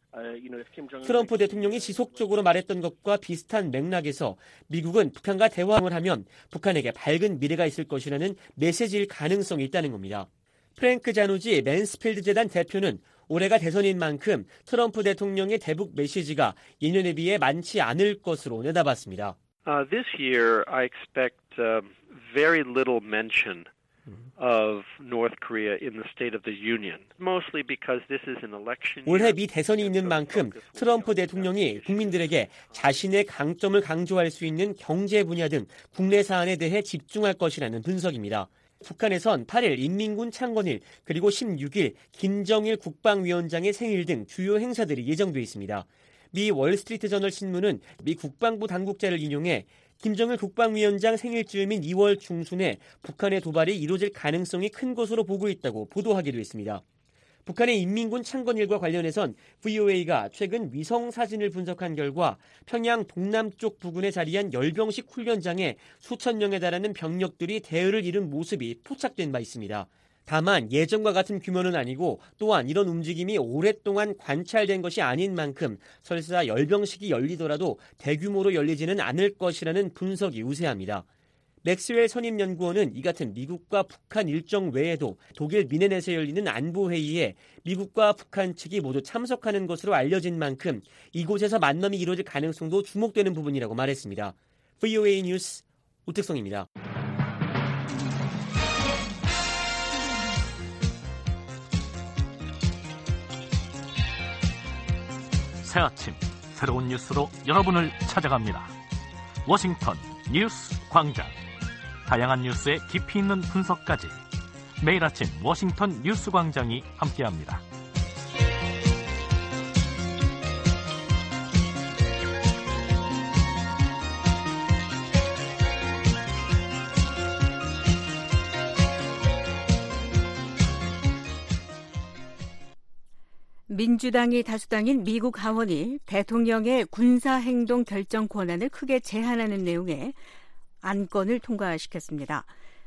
트럼프 대통령이 지속적으로 말했던 것과 비슷한 맥락에서 미국은 북한과 대화를 하면 북한에게 밝은 미래가 있을 것이라는 메시지일 가능성이 있다는 겁니다. 프랭크 자누지 맨스필드 재단 대표는 올해가 대선인 만큼 트럼프 대통령의 대북 메시지가 예년에 비해 많지 않을 것으로 내다봤습니다. This year, I expect very little mention of North Korea in the State of the Union, mostly because this is an election. 올해 미 대선이 있는 만큼 트럼프 대통령이 국민들에게 자신의 강점을 강조할 수 있는 경제 분야 등 국내 사안에 대해 집중할 것이라는 분석입니다. 북한에선 8일 인민군 창건일 그리고 16일 김정일 국방위원장의 생일 등 주요 행사들이 예정돼 있습니다. 미 월스트리트 저널 신문은 미 국방부 당국자를 인용해 김정일 국방위원장 생일쯤인 2월 중순에 북한의 도발이 이루어질 가능성이 큰 것으로 보고 있다고 보도하기도 했습니다. 북한의 인민군 창건일과 관련해선 VOA가 최근 위성 사진을 분석한 결과 평양 동남쪽 부근에 자리한 열병식 훈련장에 수천 명에 달하는 병력들이 대의를 이룬 모습이 포착된 바 있습니다. 다만 예전과 같은 규모는 아니고 또한 이런 움직임이 오랫동안 관찰된 것이 아닌 만큼 설사 열병식이 열리더라도 대규모로 열리지는 않을 것이라는 분석이 우세합니다. 맥스웰 선임연구원은 이 같은 미국과 북한 일정 외에도 독일 미네넷에 열리는 안보회의에 미국과 북한 측이 모두 참석하는 것으로 알려진 만큼 이곳에서 만남이 이루어질 가능성도 주목되는 부분이라고 말했습니다. VOA 뉴스 오택성입니다. 새 아침 새로운 뉴스로 여러분을 찾아갑니다. 워싱턴 뉴스 광장. 다양한 뉴스의 깊이 있는 분석까지 매일 아침 워싱턴 뉴스 광장이 함께합니다. 민주당이 다수당인 미국 하원이 대통령의 군사행동 결정 권한을 크게 제한하는 내용의 안건을 통과시켰습니다.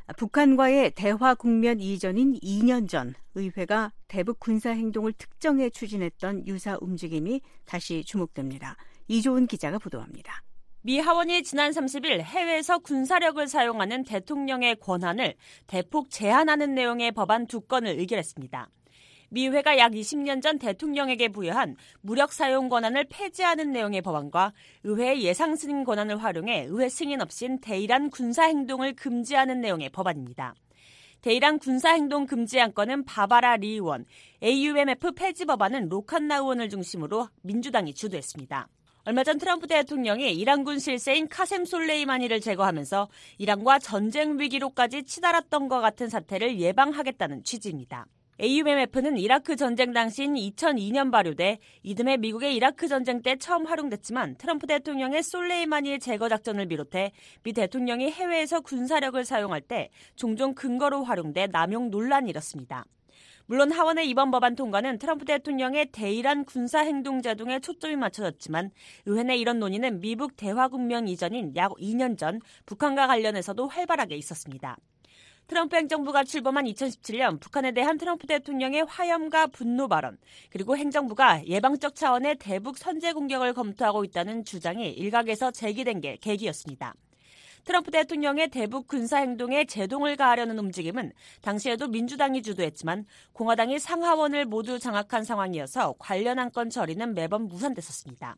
북한과의 대화 국면 이전인 2년 전 의회가 대북 군사행동을 특정해 추진했던 유사 움직임이 다시 주목됩니다. 이조은 기자가 보도합니다. 미 하원이 지난 30일 해외에서 군사력을 사용하는 대통령의 권한을 대폭 제한하는 내용의 법안 2건을 의결했습니다. 미회가 약 20년 전 대통령에게 부여한 무력 사용 권한을 폐지하는 내용의 법안과 의회의 예상 승인 권한을 활용해 의회 승인 없인 대이란 군사행동을 금지하는 내용의 법안입니다. 대이란 군사행동 금지 안건은 바바라 리 의원, AUMF 폐지 법안은 로칸나 의원을 중심으로 민주당이 주도했습니다. 얼마 전 트럼프 대통령이 이란군 실세인 카셈 솔레이마니를 제거하면서 이란과 전쟁 위기로까지 치달았던 것 같은 사태를 예방하겠다는 취지입니다. AUMF는 이라크 전쟁 당시인 2002년 발효돼 이듬해 미국의 이라크 전쟁 때 처음 활용됐지만 트럼프 대통령의 솔레이마니의 제거 작전을 비롯해 미 대통령이 해외에서 군사력을 사용할 때 종종 근거로 활용돼 남용 논란이 일었습니다. 물론 하원의 이번 법안 통과는 트럼프 대통령의 대이란 군사행동 제동에 초점이 맞춰졌지만 의회 내 이런 논의는 미북 대화 국면 이전인 약 2년 전 북한과 관련해서도 활발하게 있었습니다. 트럼프 행정부가 출범한 2017년 북한에 대한 트럼프 대통령의 화염과 분노 발언, 그리고 행정부가 예방적 차원의 대북 선제 공격을 검토하고 있다는 주장이 일각에서 제기된 게 계기였습니다. 트럼프 대통령의 대북 군사행동에 제동을 가하려는 움직임은 당시에도 민주당이 주도했지만 공화당이 상하원을 모두 장악한 상황이어서 관련 안건 처리는 매번 무산됐었습니다.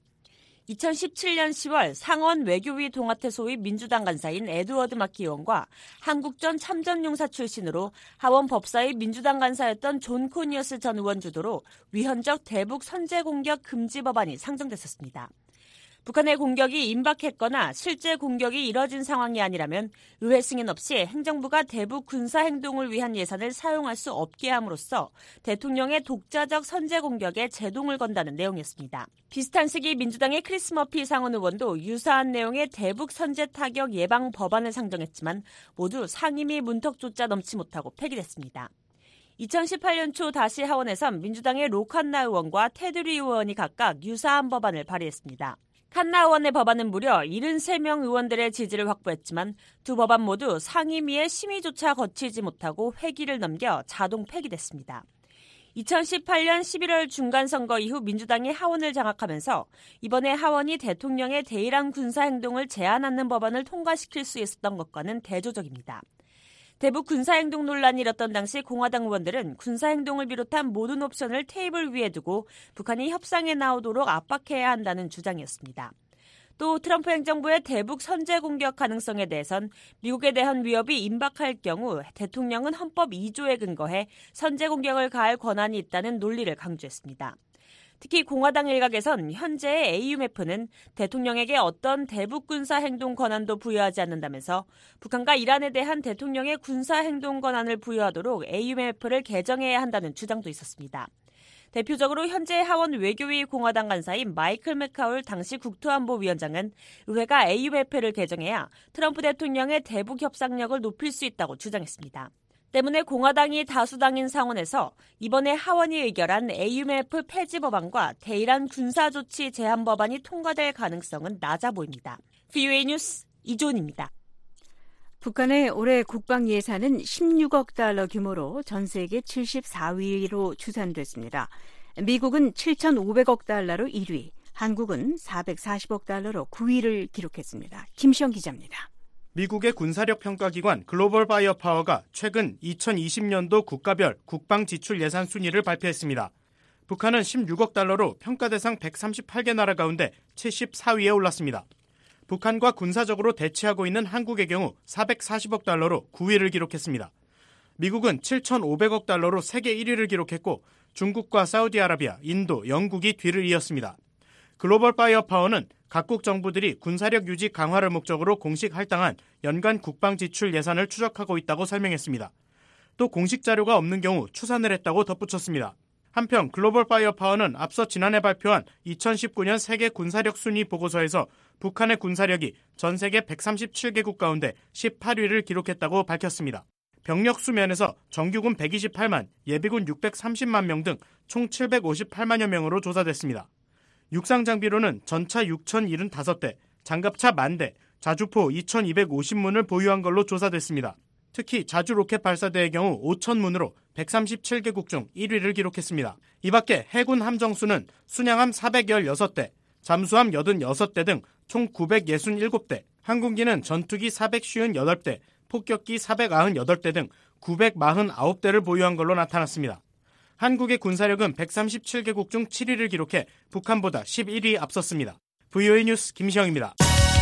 2017년 10월 상원 외교위 동아태 소위 민주당 간사인 에드워드 마키 의원과 한국전 참전용사 출신으로 하원 법사위 민주당 간사였던 존 코니어스 전 의원 주도로 위헌적 대북 선제 공격 금지 법안이 상정됐었습니다. 북한의 공격이 임박했거나 실제 공격이 이뤄진 상황이 아니라면 의회 승인 없이 행정부가 대북 군사 행동을 위한 예산을 사용할 수 없게 함으로써 대통령의 독자적 선제 공격에 제동을 건다는 내용이었습니다. 비슷한 시기 민주당의 크리스 머피 상원 의원도 유사한 내용의 대북 선제 타격 예방 법안을 상정했지만 모두 상임위 문턱조차 넘지 못하고 폐기됐습니다. 2018년 초 다시 하원에선 민주당의 로 칸나 의원과 테드리 의원이 각각 유사한 법안을 발의했습니다. 칸나 의원의 법안은 무려 73명 의원들의 지지를 확보했지만 두 법안 모두 상임위의 심의조차 거치지 못하고 회기를 넘겨 자동 폐기됐습니다. 2018년 11월 중간선거 이후 민주당이 하원을 장악하면서 이번에 하원이 대통령의 대이란 군사행동을 제한하는 법안을 통과시킬 수 있었던 것과는 대조적입니다. 대북 군사행동 논란이 일었던 당시 공화당 의원들은 군사행동을 비롯한 모든 옵션을 테이블 위에 두고 북한이 협상에 나오도록 압박해야 한다는 주장이었습니다. 또 트럼프 행정부의 대북 선제 공격 가능성에 대해선 미국에 대한 위협이 임박할 경우 대통령은 헌법 2조에 근거해 선제 공격을 가할 권한이 있다는 논리를 강조했습니다. 특히 공화당 일각에선 현재의 AUMF는 대통령에게 어떤 대북 군사 행동 권한도 부여하지 않는다면서 북한과 이란에 대한 대통령의 군사 행동 권한을 부여하도록 AUMF를 개정해야 한다는 주장도 있었습니다. 대표적으로 현재 하원 외교위 공화당 간사인 마이클 맥카울 당시 국토안보위원장은 의회가 AUMF를 개정해야 트럼프 대통령의 대북 협상력을 높일 수 있다고 주장했습니다. 때문에 공화당이 다수당인 상원에서 이번에 하원이 의결한 AUMF 폐지 법안과 대이란 군사조치 제한 법안이 통과될 가능성은 낮아 보입니다. VOA 뉴스 이존입니다. 북한의 올해 국방 예산은 16억 달러 규모로 전 세계 74위로 추산됐습니다. 미국은 7,500억 달러로 1위, 한국은 440억 달러로 9위를 기록했습니다. 김시영 기자입니다. 미국의 군사력 평가기관 글로벌 파이어 파워가 최근 2020년도 국가별 국방 지출 예산 순위를 발표했습니다. 북한은 16억 달러로 평가 대상 138개 나라 가운데 74위에 올랐습니다. 북한과 군사적으로 대치하고 있는 한국의 경우 440억 달러로 9위를 기록했습니다. 미국은 7,500억 달러로 세계 1위를 기록했고 중국과 사우디아라비아, 인도, 영국이 뒤를 이었습니다. 글로벌 파이어 파워는 각국 정부들이 군사력 유지 강화를 목적으로 공식 할당한 연간 국방 지출 예산을 추적하고 있다고 설명했습니다. 또 공식 자료가 없는 경우 추산을 했다고 덧붙였습니다. 한편 글로벌 파이어 파워는 앞서 지난해 발표한 2019년 세계 군사력 순위 보고서에서 북한의 군사력이 전 세계 137개국 가운데 18위를 기록했다고 밝혔습니다. 병력 수면에서 정규군 128만, 예비군 630만 명 등 총 758만여 명으로 조사됐습니다. 육상 장비로는 전차 6,075대, 장갑차 10,000대, 자주포 2,250문을 보유한 걸로 조사됐습니다. 특히 자주 로켓 발사대의 경우 5,000문으로 137개국 중 1위를 기록했습니다. 이 밖에 해군 함정수는 순양함 416대, 잠수함 86대 등 총 967대, 항공기는 전투기 458대, 폭격기 498대 등 949대를 보유한 걸로 나타났습니다. 한국의 군사력은 137개국 중 7위를 기록해 북한보다 11위 앞섰습니다. VOA 뉴스 김시영입니다.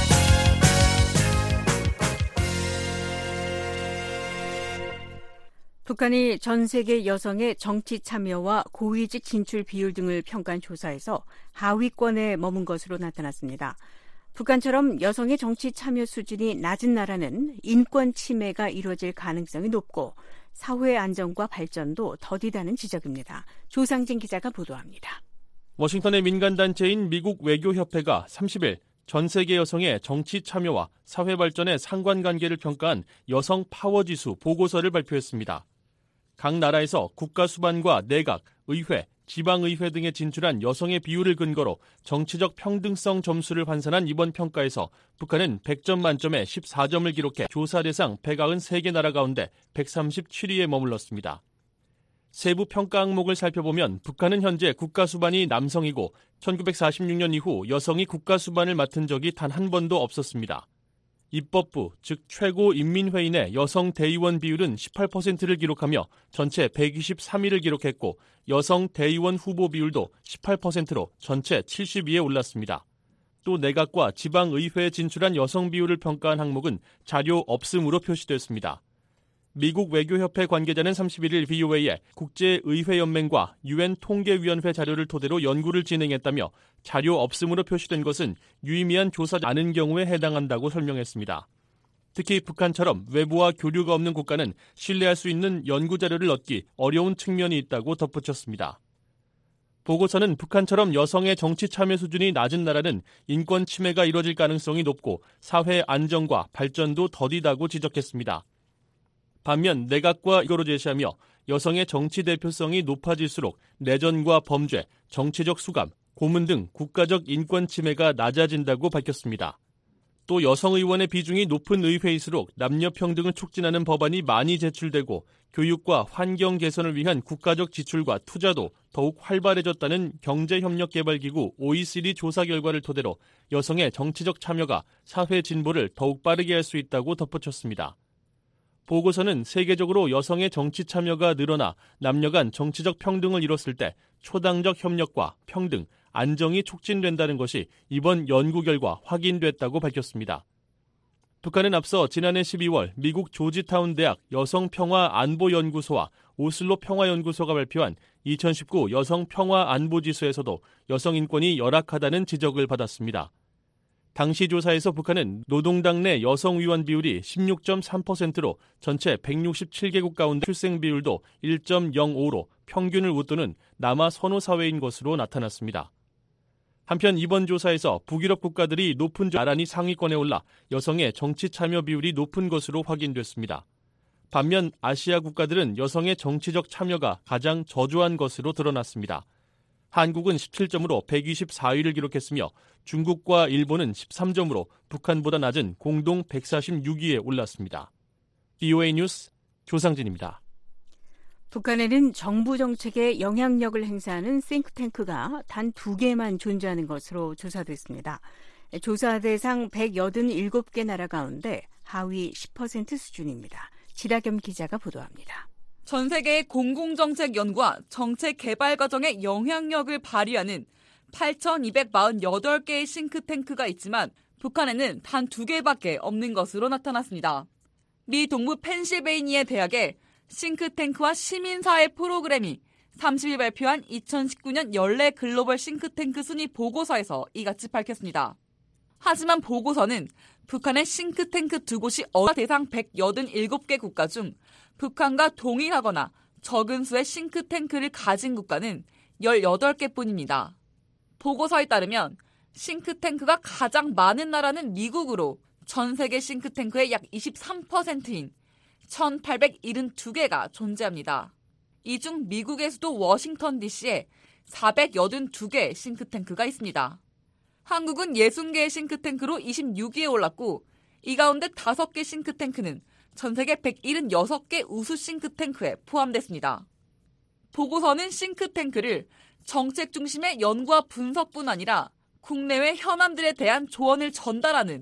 북한이 전 세계 여성의 정치 참여와 고위직 진출 비율 등을 평가한 조사에서 하위권에 머문 것으로 나타났습니다. 북한처럼 여성의 정치 참여 수준이 낮은 나라는 인권 침해가 이루어질 가능성이 높고 사회 안정과 발전도 더디다는 지적입니다. 조상진 기자가 보도합니다. 워싱턴의 민간단체인 미국 외교협회가 30일 전 세계 여성의 정치 참여와 사회 발전의 상관관계를 평가한 여성 파워지수 보고서를 발표했습니다. 각 나라에서 국가 수반과 내각, 의회, 지방의회 등에 진출한 여성의 비율을 근거로 정치적 평등성 점수를 환산한 이번 평가에서 북한은 100점 만점에 14점을 기록해 조사 대상 193개 나라 가운데 137위에 머물렀습니다. 세부 평가 항목을 살펴보면 북한은 현재 국가 수반이 남성이고 1946년 이후 여성이 국가 수반을 맡은 적이 단 한 번도 없었습니다. 입법부, 즉 최고인민회의 내 여성 대의원 비율은 18%를 기록하며 전체 123위를 기록했고 여성 대의원 후보 비율도 18%로 전체 70위에 올랐습니다. 또 내각과 지방의회에 진출한 여성 비율을 평가한 항목은 자료 없음으로 표시됐습니다. 미국 외교협회 관계자는 31일 VOA에 국제의회연맹과 UN 통계위원회 자료를 토대로 연구를 진행했다며 자료 없음으로 표시된 것은 유의미한 조사지 않은 경우에 해당한다고 설명했습니다. 특히 북한처럼 외부와 교류가 없는 국가는 신뢰할 수 있는 연구 자료를 얻기 어려운 측면이 있다고 덧붙였습니다. 보고서는 북한처럼 여성의 정치 참여 수준이 낮은 나라는 인권 침해가 이뤄질 가능성이 높고 사회 안정과 발전도 더디다고 지적했습니다. 반면 내각과 이거로 제시하며 여성의 정치 대표성이 높아질수록 내전과 범죄, 정치적 수감, 고문 등 국가적 인권 침해가 낮아진다고 밝혔습니다. 또 여성 의원의 비중이 높은 의회일수록 남녀 평등을 촉진하는 법안이 많이 제출되고 교육과 환경 개선을 위한 국가적 지출과 투자도 더욱 활발해졌다는 경제협력개발기구 OECD 조사 결과를 토대로 여성의 정치적 참여가 사회 진보를 더욱 빠르게 할 수 있다고 덧붙였습니다. 보고서는 세계적으로 여성의 정치 참여가 늘어나 남녀 간 정치적 평등을 이뤘을 때 초당적 협력과 평등, 안정이 촉진된다는 것이 이번 연구 결과 확인됐다고 밝혔습니다. 북한은 앞서 지난해 12월 미국 조지타운 대학 여성평화안보연구소와 오슬로 평화연구소가 발표한 2019 여성평화안보지수에서도 여성 인권이 열악하다는 지적을 받았습니다. 당시 조사에서 북한은 노동당 내 여성 의원 비율이 16.3%로 전체 167개국 가운데 출생 비율도 1.05로 평균을 웃도는 남아 선호 사회인 것으로 나타났습니다. 한편 이번 조사에서 북유럽 국가들이 높은 나란히 상위권에 올라 여성의 정치 참여 비율이 높은 것으로 확인됐습니다. 반면 아시아 국가들은 여성의 정치적 참여가 가장 저조한 것으로 드러났습니다. 한국은 17점으로 124위를 기록했으며 중국과 일본은 13점으로 북한보다 낮은 공동 146위에 올랐습니다. VOA 뉴스 조상진입니다. 북한에는 정부 정책에 영향력을 행사하는 싱크탱크가 단 2개만 존재하는 것으로 조사됐습니다. 조사 대상 187개 나라 가운데 하위 10% 수준입니다. 지라겸 기자가 보도합니다. 전 세계의 공공정책 연구와 정책 개발 과정에 영향력을 발휘하는 8,248개의 싱크탱크가 있지만 북한에는 단 2개밖에 없는 것으로 나타났습니다. 미 동부 펜실베이니아 대학의 싱크탱크와 시민사회 프로그램이 30일 발표한 2019년 연례 글로벌 싱크탱크 순위 보고서에서 이같이 밝혔습니다. 하지만 보고서는 북한의 싱크탱크 2곳이 대상 187개 국가 중 북한과 동일하거나 적은 수의 싱크탱크를 가진 국가는 18개뿐입니다. 보고서에 따르면 싱크탱크가 가장 많은 나라는 미국으로 전 세계 싱크탱크의 약 23%인 1,872개가 존재합니다. 이 중 미국의 수도 워싱턴 DC에 482개 싱크탱크가 있습니다. 한국은 60개의 싱크탱크로 26위에 올랐고 이 가운데 5개 싱크탱크는 전 세계 176개 우수 싱크탱크에 포함됐습니다. 보고서는 싱크탱크를 정책 중심의 연구와 분석뿐 아니라 국내외 현안들에 대한 조언을 전달하는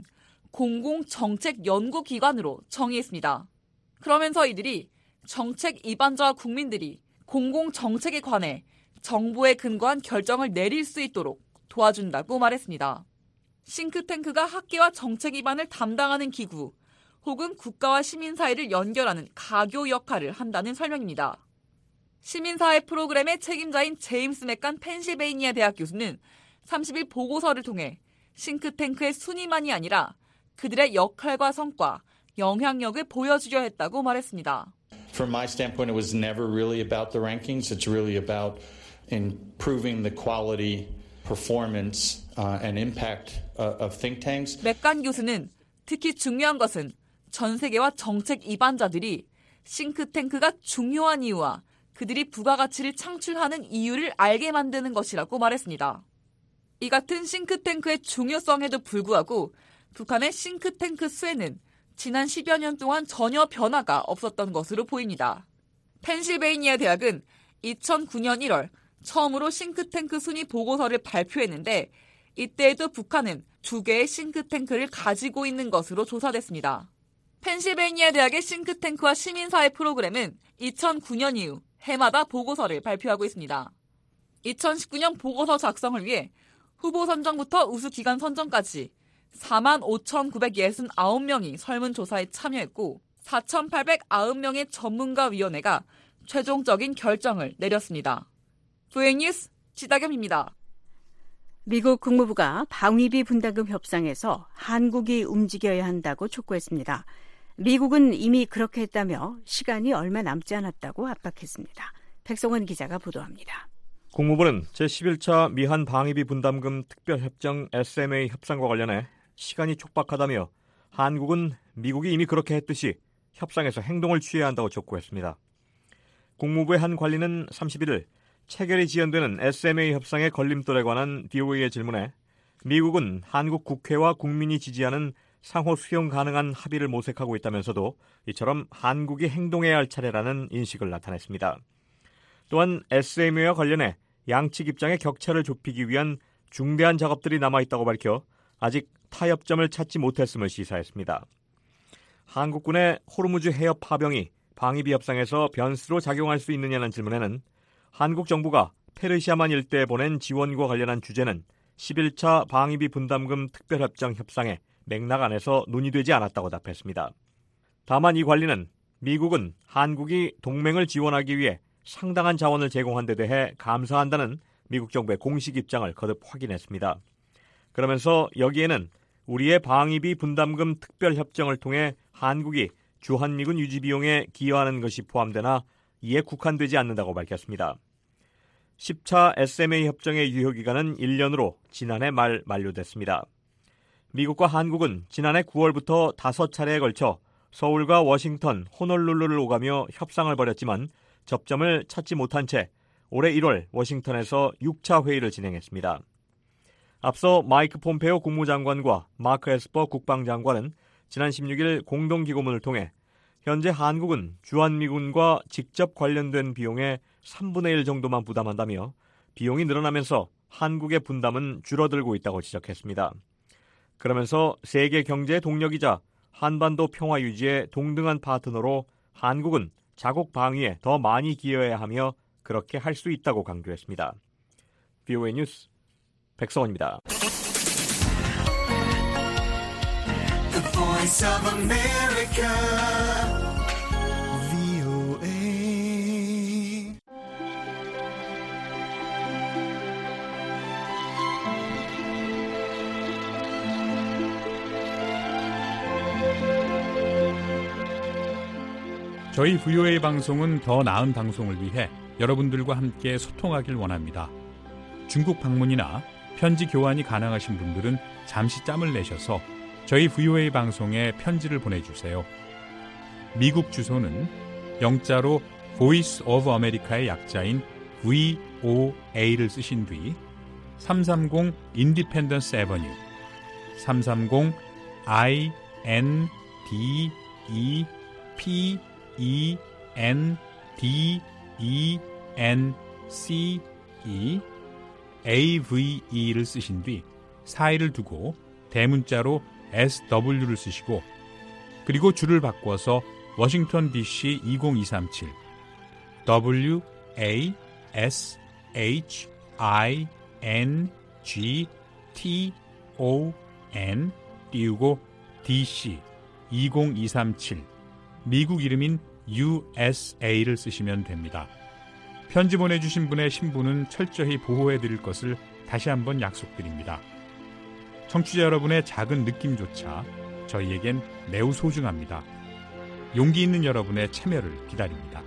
공공정책연구기관으로 정의했습니다. 그러면서 이들이 정책 입안자와 국민들이 공공정책에 관해 정보에 근거한 결정을 내릴 수 있도록 도와준다고 말했습니다. 싱크탱크가 학계와 정책 입안을 담당하는 기구 혹은 국가와 시민사회를 연결하는 가교 역할을 한다는 설명입니다. 시민사회 프로그램의 책임자인 제임스 맥간 펜실베이니아 대학 교수는 30일 보고서를 통해 싱크탱크의 순위만이 아니라 그들의 역할과 성과, 영향력을 보여주려 했다고 말했습니다. From my standpoint, it was never really about the rankings. It's really about improving the quality, performance, and impact of think tanks. 맥간 교수는 특히 중요한 것은 전 세계와 정책 입안자들이 싱크탱크가 중요한 이유와 그들이 부가가치를 창출하는 이유를 알게 만드는 것이라고 말했습니다. 이 같은 싱크탱크의 중요성에도 불구하고 북한의 싱크탱크 수에는 지난 10여 년 동안 전혀 변화가 없었던 것으로 보입니다. 펜실베이니아 대학은 2009년 1월 처음으로 싱크탱크 순위 보고서를 발표했는데 이때에도 북한은 2개의 싱크탱크를 가지고 있는 것으로 조사됐습니다. 펜실베이니아 대학의 싱크탱크와 시민사회 프로그램은 2009년 이후 해마다 보고서를 발표하고 있습니다. 2019년 보고서 작성을 위해 후보 선정부터 우수기관 선정까지 45,969명이 설문조사에 참여했고 4,890명의 전문가위원회가 최종적인 결정을 내렸습니다. VN뉴스 지다겸입니다. 미국 국무부가 방위비 분담금 협상에서 한국이 움직여야 한다고 촉구했습니다. 미국은 이미 그렇게 했다며 시간이 얼마 남지 않았다고 압박했습니다. 백성원 기자가 보도합니다. 국무부는 제11차 미한 방위비 분담금 특별협정 SMA 협상과 관련해 시간이 촉박하다며 한국은 미국이 이미 그렇게 했듯이 협상에서 행동을 취해야 한다고 촉구했습니다. 국무부의 한 관리는 31일 체결이 지연되는 SMA 협상의 걸림돌에 관한 VOA의 질문에 미국은 한국 국회와 국민이 지지하는 상호 수용 가능한 합의를 모색하고 있다면서도 이처럼 한국이 행동해야 할 차례라는 인식을 나타냈습니다. 또한 SMA와 관련해 양측 입장의 격차를 좁히기 위한 중대한 작업들이 남아있다고 밝혀 아직 타협점을 찾지 못했음을 시사했습니다. 한국군의 호르무즈 해협 파병이 방위비 협상에서 변수로 작용할 수 있느냐는 질문에는 한국 정부가 페르시아만 일대에 보낸 지원과 관련한 주제는 11차 방위비 분담금 특별협정 협상의 맥락 안에서 논의되지 않았다고 답했습니다. 다만 이 관리는 미국은 한국이 동맹을 지원하기 위해 상당한 자원을 제공한 데 대해 감사한다는 미국 정부의 공식 입장을 거듭 확인했습니다. 그러면서 여기에는 우리의 방위비 분담금 특별협정을 통해 한국이 주한미군 유지 비용에 기여하는 것이 포함되나 이에 국한되지 않는다고 밝혔습니다. 10차 SMA 협정의 유효기간은 1년으로 지난해 말 만료됐습니다. 미국과 한국은 지난해 9월부터 5차례에 걸쳐 서울과 워싱턴, 호놀룰루를 오가며 협상을 벌였지만 접점을 찾지 못한 채 올해 1월 워싱턴에서 6차 회의를 진행했습니다. 앞서 마이크 폼페오 국무장관과 마크 에스퍼 국방장관은 지난 16일 공동기고문을 통해 현재 한국은 주한미군과 직접 관련된 비용의 3분의 1 정도만 부담한다며 비용이 늘어나면서 한국의 분담은 줄어들고 있다고 지적했습니다. 그러면서 세계 경제의 동력이자 한반도 평화 유지의 동등한 파트너로 한국은 자국 방위에 더 많이 기여해야 하며 그렇게 할 수 있다고 강조했습니다. VOA 뉴스 백성원입니다. The Voice of America, VOA. 저희 VOA 방송은 더 나은 방송을 위해 여러분들과 함께 소통하길 원합니다. 중국 방문이나 편지 교환이 가능하신 분들은 잠시 짬을 내셔서 저희 VOA 방송에 편지를 보내주세요. 미국 주소는 영자로 Voice of America의 약자인 VOA를 쓰신 뒤 330 Independence Avenue, 330 INDEPENDENCE AVE를 쓰신 뒤 사이를 두고 대문자로 SW를 쓰시고 그리고 줄을 바꿔서 워싱턴 DC 20237 WASHINGTON 띄우고 DC 20237 미국 이름인 USA를 쓰시면 됩니다. 편지 보내주신 분의 신분은 철저히 보호해드릴 것을 다시 한번 약속드립니다. 청취자 여러분의 작은 느낌조차 저희에겐 매우 소중합니다. 용기 있는 여러분의 참여를 기다립니다.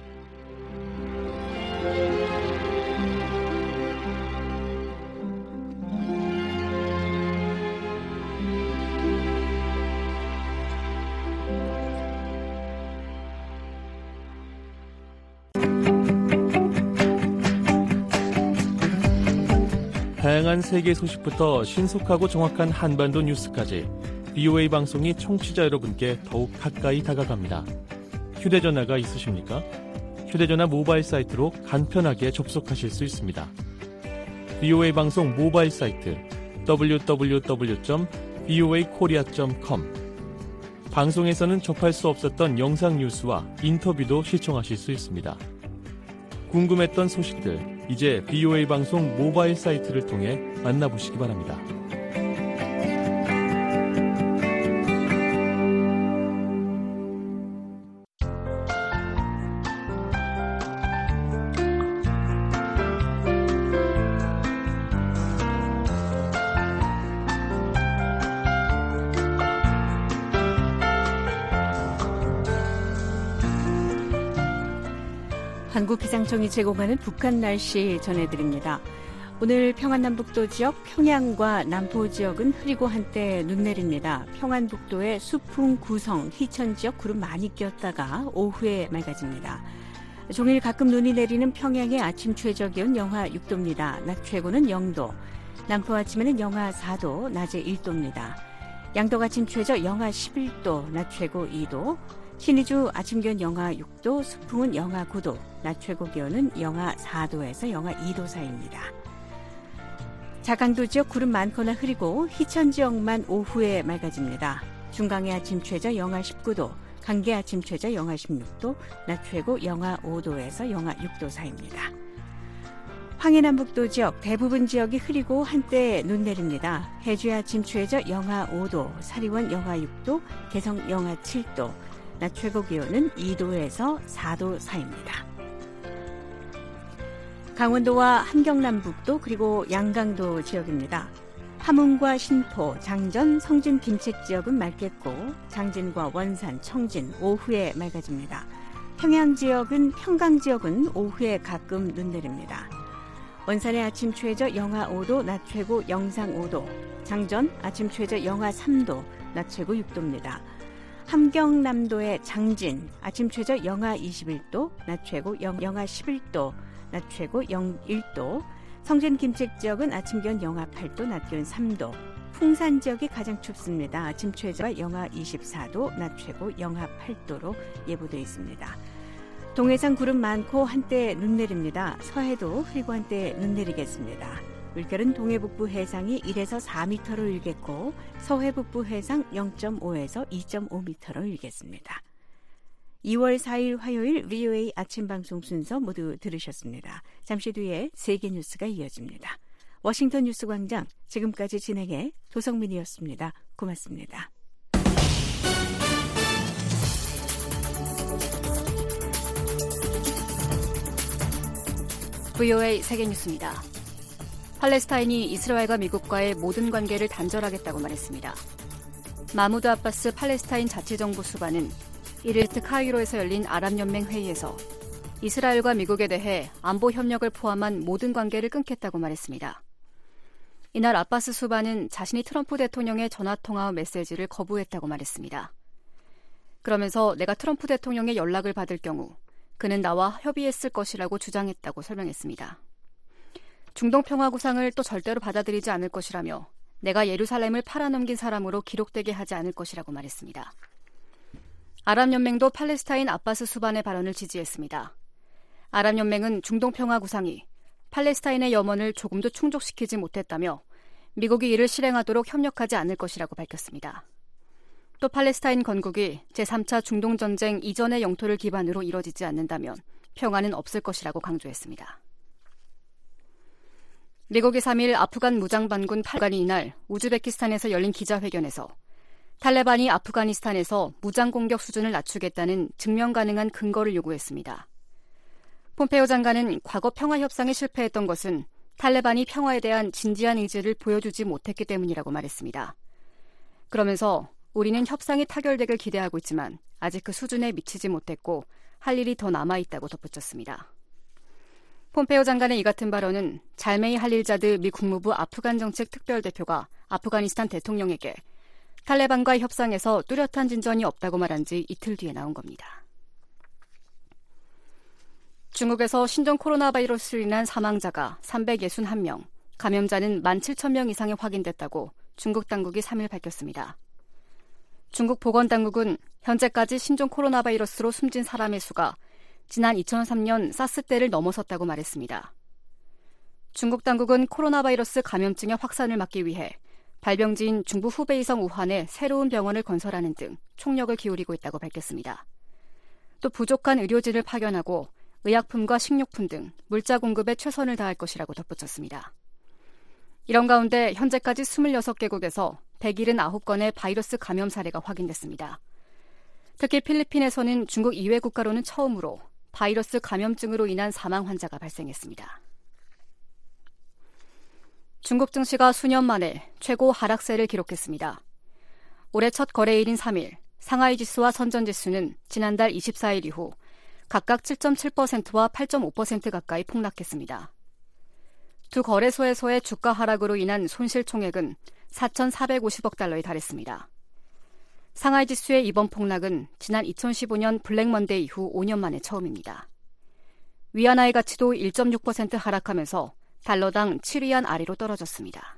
다양한 세계 소식부터 신속하고 정확한 한반도 뉴스까지 VOA 방송이 청취자 여러분께 더욱 가까이 다가갑니다. 휴대전화가 있으십니까? 휴대전화 모바일 사이트로 간편하게 접속하실 수 있습니다. VOA 방송 모바일 사이트 www.voakorea.com 방송에서는 접할 수 없었던 영상 뉴스와 인터뷰도 시청하실 수 있습니다. 궁금했던 소식들 이제 VOA 방송 모바일 사이트를 통해 만나보시기 바랍니다. 한국기상청이 제공하는 북한 날씨 전해드립니다. 오늘 평안남북도 지역 평양과 남포 지역은 흐리고 한때 눈 내립니다. 평안북도의 수풍, 구성, 희천 지역 구름 많이 꼈다가 오후에 맑아집니다. 종일 가끔 눈이 내리는 평양의 아침 최저기온 영하 6도입니다. 낮 최고는 0도. 남포 아침에는 영하 4도, 낮에 1도입니다. 양덕 아침 최저 영하 11도, 낮 최고 2도. 신의주 아침 기온 영하 6도, 수풍은 영하 9도, 낮 최고 기온은 영하 4도에서 영하 2도 사이입니다. 자강도 지역 구름 많거나 흐리고 희천 지역만 오후에 맑아집니다. 중강의 아침 최저 영하 19도, 강계 아침 최저 영하 16도, 낮 최고 영하 5도에서 영하 6도 사이입니다. 황해남북도 지역 대부분 지역이 흐리고 한때 눈 내립니다. 해주의 아침 최저 영하 5도, 사리원 영하 6도, 개성 영하 7도, 낮 최고 기온은 2도에서 4도 사이입니다. 강원도와 함경남북도 그리고 양강도 지역입니다. 함흥과 신포, 장전, 성진, 김책 지역은 맑겠고 장진과 원산, 청진 오후에 맑아집니다. 평양 지역은 평강 지역은 오후에 가끔 눈 내립니다. 원산의 아침 최저 영하 5도, 낮 최고 영상 5도, 장전 아침 최저 영하 3도, 낮 최고 6도입니다. 함경남도의 장진 아침 최저 영하 21도, 낮 최고 영하 11도, 낮 최고 1도, 성진 김책 지역은 아침 기온 영하 8도, 낮 기온 3도, 풍산 지역이 가장 춥습니다. 아침 최저가 영하 24도, 낮 최고 영하 8도로 예보되어 있습니다. 동해상 구름 많고 한때 눈 내립니다. 서해도 흐리고 한때 눈 내리겠습니다. 물결은 동해북부 해상이 1에서 4m로 일겠고 서해북부 해상 0.5에서 2.5m로 일겠습니다. 2월 4일 화요일 VOA 아침 방송 순서 모두 들으셨습니다. 잠시 뒤에 세계 뉴스가 이어집니다. 워싱턴 뉴스 광장 지금까지 진행해 도성민이었습니다. 고맙습니다. VOA 세계 뉴스입니다. 팔레스타인이 이스라엘과 미국과의 모든 관계를 단절하겠다고 말했습니다. 마무드 아바스 팔레스타인 자치정부 수반은 이집트 카이로에서 열린 아랍연맹 회의에서 이스라엘과 미국에 대해 안보 협력을 포함한 모든 관계를 끊겠다고 말했습니다. 이날 아바스 수반은 자신이 트럼프 대통령의 전화통화 메시지를 거부했다고 말했습니다. 그러면서 내가 트럼프 대통령의 연락을 받을 경우 그는 나와 협의했을 것이라고 주장했다고 설명했습니다. 중동평화구상을 또 절대로 받아들이지 않을 것이라며 내가 예루살렘을 팔아넘긴 사람으로 기록되게 하지 않을 것이라고 말했습니다. 아랍연맹도 팔레스타인 아바스 수반의 발언을 지지했습니다. 아랍연맹은 중동평화구상이 팔레스타인의 염원을 조금도 충족시키지 못했다며 미국이 이를 실행하도록 협력하지 않을 것이라고 밝혔습니다. 또 팔레스타인 건국이 제3차 중동전쟁 이전의 영토를 기반으로 이뤄지지 않는다면 평화는 없을 것이라고 강조했습니다. 미국이 3일 아프간 무장반군 탈관이 이날 우즈베키스탄에서 열린 기자회견에서 탈레반이 아프가니스탄에서 무장공격 수준을 낮추겠다는 증명 가능한 근거를 요구했습니다. 폼페오 장관은 과거 평화협상에 실패했던 것은 탈레반이 평화에 대한 진지한 의지를 보여주지 못했기 때문이라고 말했습니다. 그러면서 우리는 협상이 타결되길 기대하고 있지만 아직 그 수준에 미치지 못했고 할 일이 더 남아있다고 덧붙였습니다. 폼페오 장관의 이 같은 발언은 잘메이 할릴자드 미 국무부 아프간 정책 특별대표가 아프가니스탄 대통령에게 탈레반과의 협상에서 뚜렷한 진전이 없다고 말한 지 이틀 뒤에 나온 겁니다. 중국에서 신종 코로나 바이러스로 인한 사망자가 361명, 감염자는 17,000명 이상이 확인됐다고 중국 당국이 3일 밝혔습니다. 중국 보건당국은 현재까지 신종 코로나 바이러스로 숨진 사람의 수가 지난 2003년 사스 때를 넘어섰다고 말했습니다. 중국 당국은 코로나 바이러스 감염증의 확산을 막기 위해 발병지인 중부 후베이성 우한에 새로운 병원을 건설하는 등 총력을 기울이고 있다고 밝혔습니다. 또 부족한 의료진을 파견하고 의약품과 식료품 등 물자 공급에 최선을 다할 것이라고 덧붙였습니다. 이런 가운데 현재까지 26개국에서 179건의 바이러스 감염 사례가 확인됐습니다. 특히 필리핀에서는 중국 이외 국가로는 처음으로 바이러스 감염증으로 인한 사망 환자가 발생했습니다. 중국 증시가 수년 만에 최고 하락세를 기록했습니다. 올해 첫 거래일인 3일, 상하이 지수와 선전 지수는 지난달 24일 이후 각각 7.7%와 8.5% 가까이 폭락했습니다. 두 거래소에서의 주가 하락으로 인한 손실 총액은 4,450억 달러에 달했습니다. 상하이 지수의 이번 폭락은 지난 2015년 블랙먼데이 이후 5년 만에 처음입니다. 위안화의 가치도 1.6% 하락하면서 달러당 7위안 아래로 떨어졌습니다.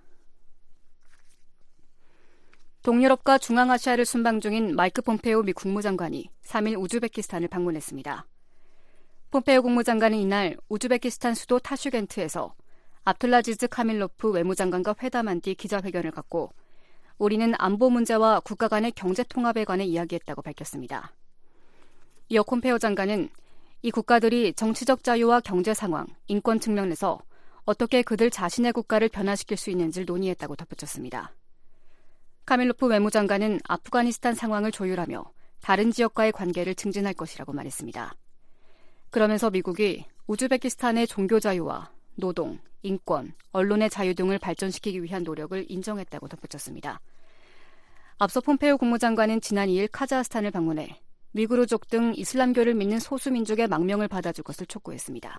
동유럽과 중앙아시아를 순방 중인 마이크 폼페오 미 국무장관이 3일 우즈베키스탄을 방문했습니다. 폼페오 국무장관은 이날 우즈베키스탄 수도 타슈겐트에서 압툴라지즈 카밀로프 외무장관과 회담한 뒤 기자회견을 갖고 우리는 안보 문제와 국가 간의 경제 통합에 관해 이야기했다고 밝혔습니다. 이어 폼페오 장관은 이 국가들이 정치적 자유와 경제 상황, 인권 측면에서 어떻게 그들 자신의 국가를 변화시킬 수 있는지를 논의했다고 덧붙였습니다. 카밀로프 외무장관은 아프가니스탄 상황을 조율하며 다른 지역과의 관계를 증진할 것이라고 말했습니다. 그러면서 미국이 우즈베키스탄의 종교 자유와 노동, 인권, 언론의 자유 등을 발전시키기 위한 노력을 인정했다고 덧붙였습니다. 앞서 폼페오 국무장관은 지난 2일 카자흐스탄을 방문해 위구르족 등 이슬람교를 믿는 소수민족의 망명을 받아줄 것을 촉구했습니다.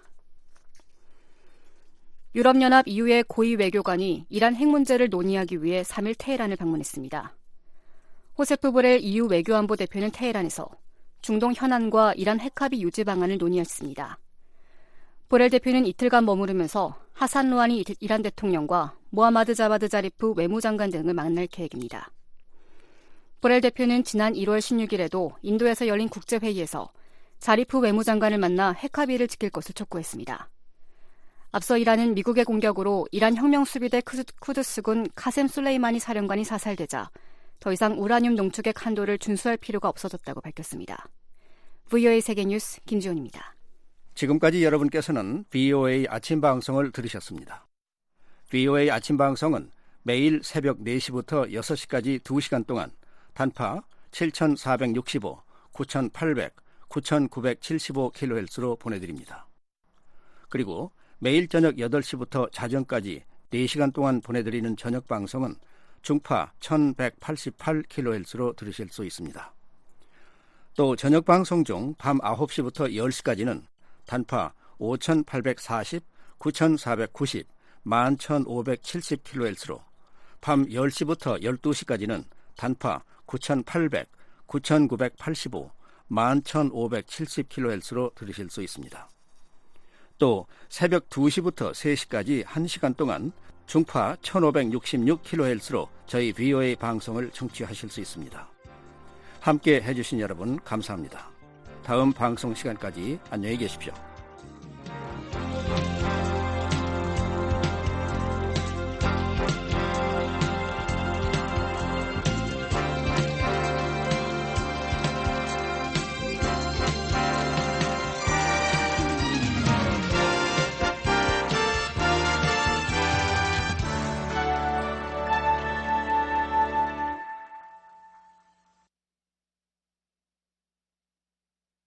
유럽연합 EU의 고위 외교관이 이란 핵 문제를 논의하기 위해 3일 테헤란을 방문했습니다. 호세프 보렐 EU 외교안보 대표는 테헤란에서 중동 현안과 이란 핵합의 유지 방안을 논의했습니다. 보렐 대표는 이틀간 머무르면서 하산 루하니 이란 대통령과 모하마드 자바드 자리프 외무장관 등을 만날 계획입니다. 보렐 대표는 지난 1월 16일에도 인도에서 열린 국제회의에서 자리프 외무장관을 만나 핵합의를 지킬 것을 촉구했습니다. 앞서 이란은 미국의 공격으로 이란 혁명수비대 쿠드스군 카셈 술레이마니 사령관이 사살되자 더 이상 우라늄 농축의 한도를 준수할 필요가 없어졌다고 밝혔습니다. VOA 세계뉴스 김지훈입니다. 지금까지 여러분께서는 VOA 아침 방송을 들으셨습니다. VOA 아침 방송은 매일 새벽 4시부터 6시까지 2시간 동안 단파 7,465, 9,800, 9,975kHz로 보내드립니다. 그리고 매일 저녁 8시부터 자정까지 4시간 동안 보내드리는 저녁 방송은 중파 1188kHz로 들으실 수 있습니다. 또 저녁 방송 중 밤 9시부터 10시까지는 단파 5840, 9490, 11570kHz로 밤 10시부터 12시까지는 단파 9800, 9985, 11570kHz로 들으실 수 있습니다. 또 새벽 2시부터 3시까지 1시간 동안 중파 1566kHz로 저희 VOA 방송을 청취하실 수 있습니다. 함께 해주신 여러분 감사합니다. 다음 방송 시간까지 안녕히 계십시오.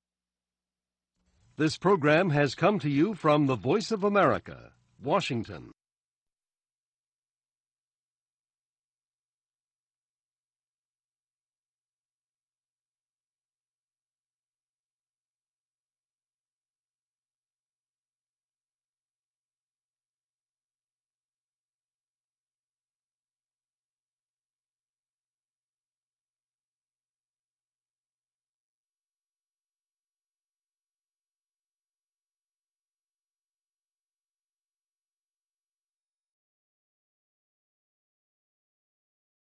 This program has come to you from the Voice of America, Washington.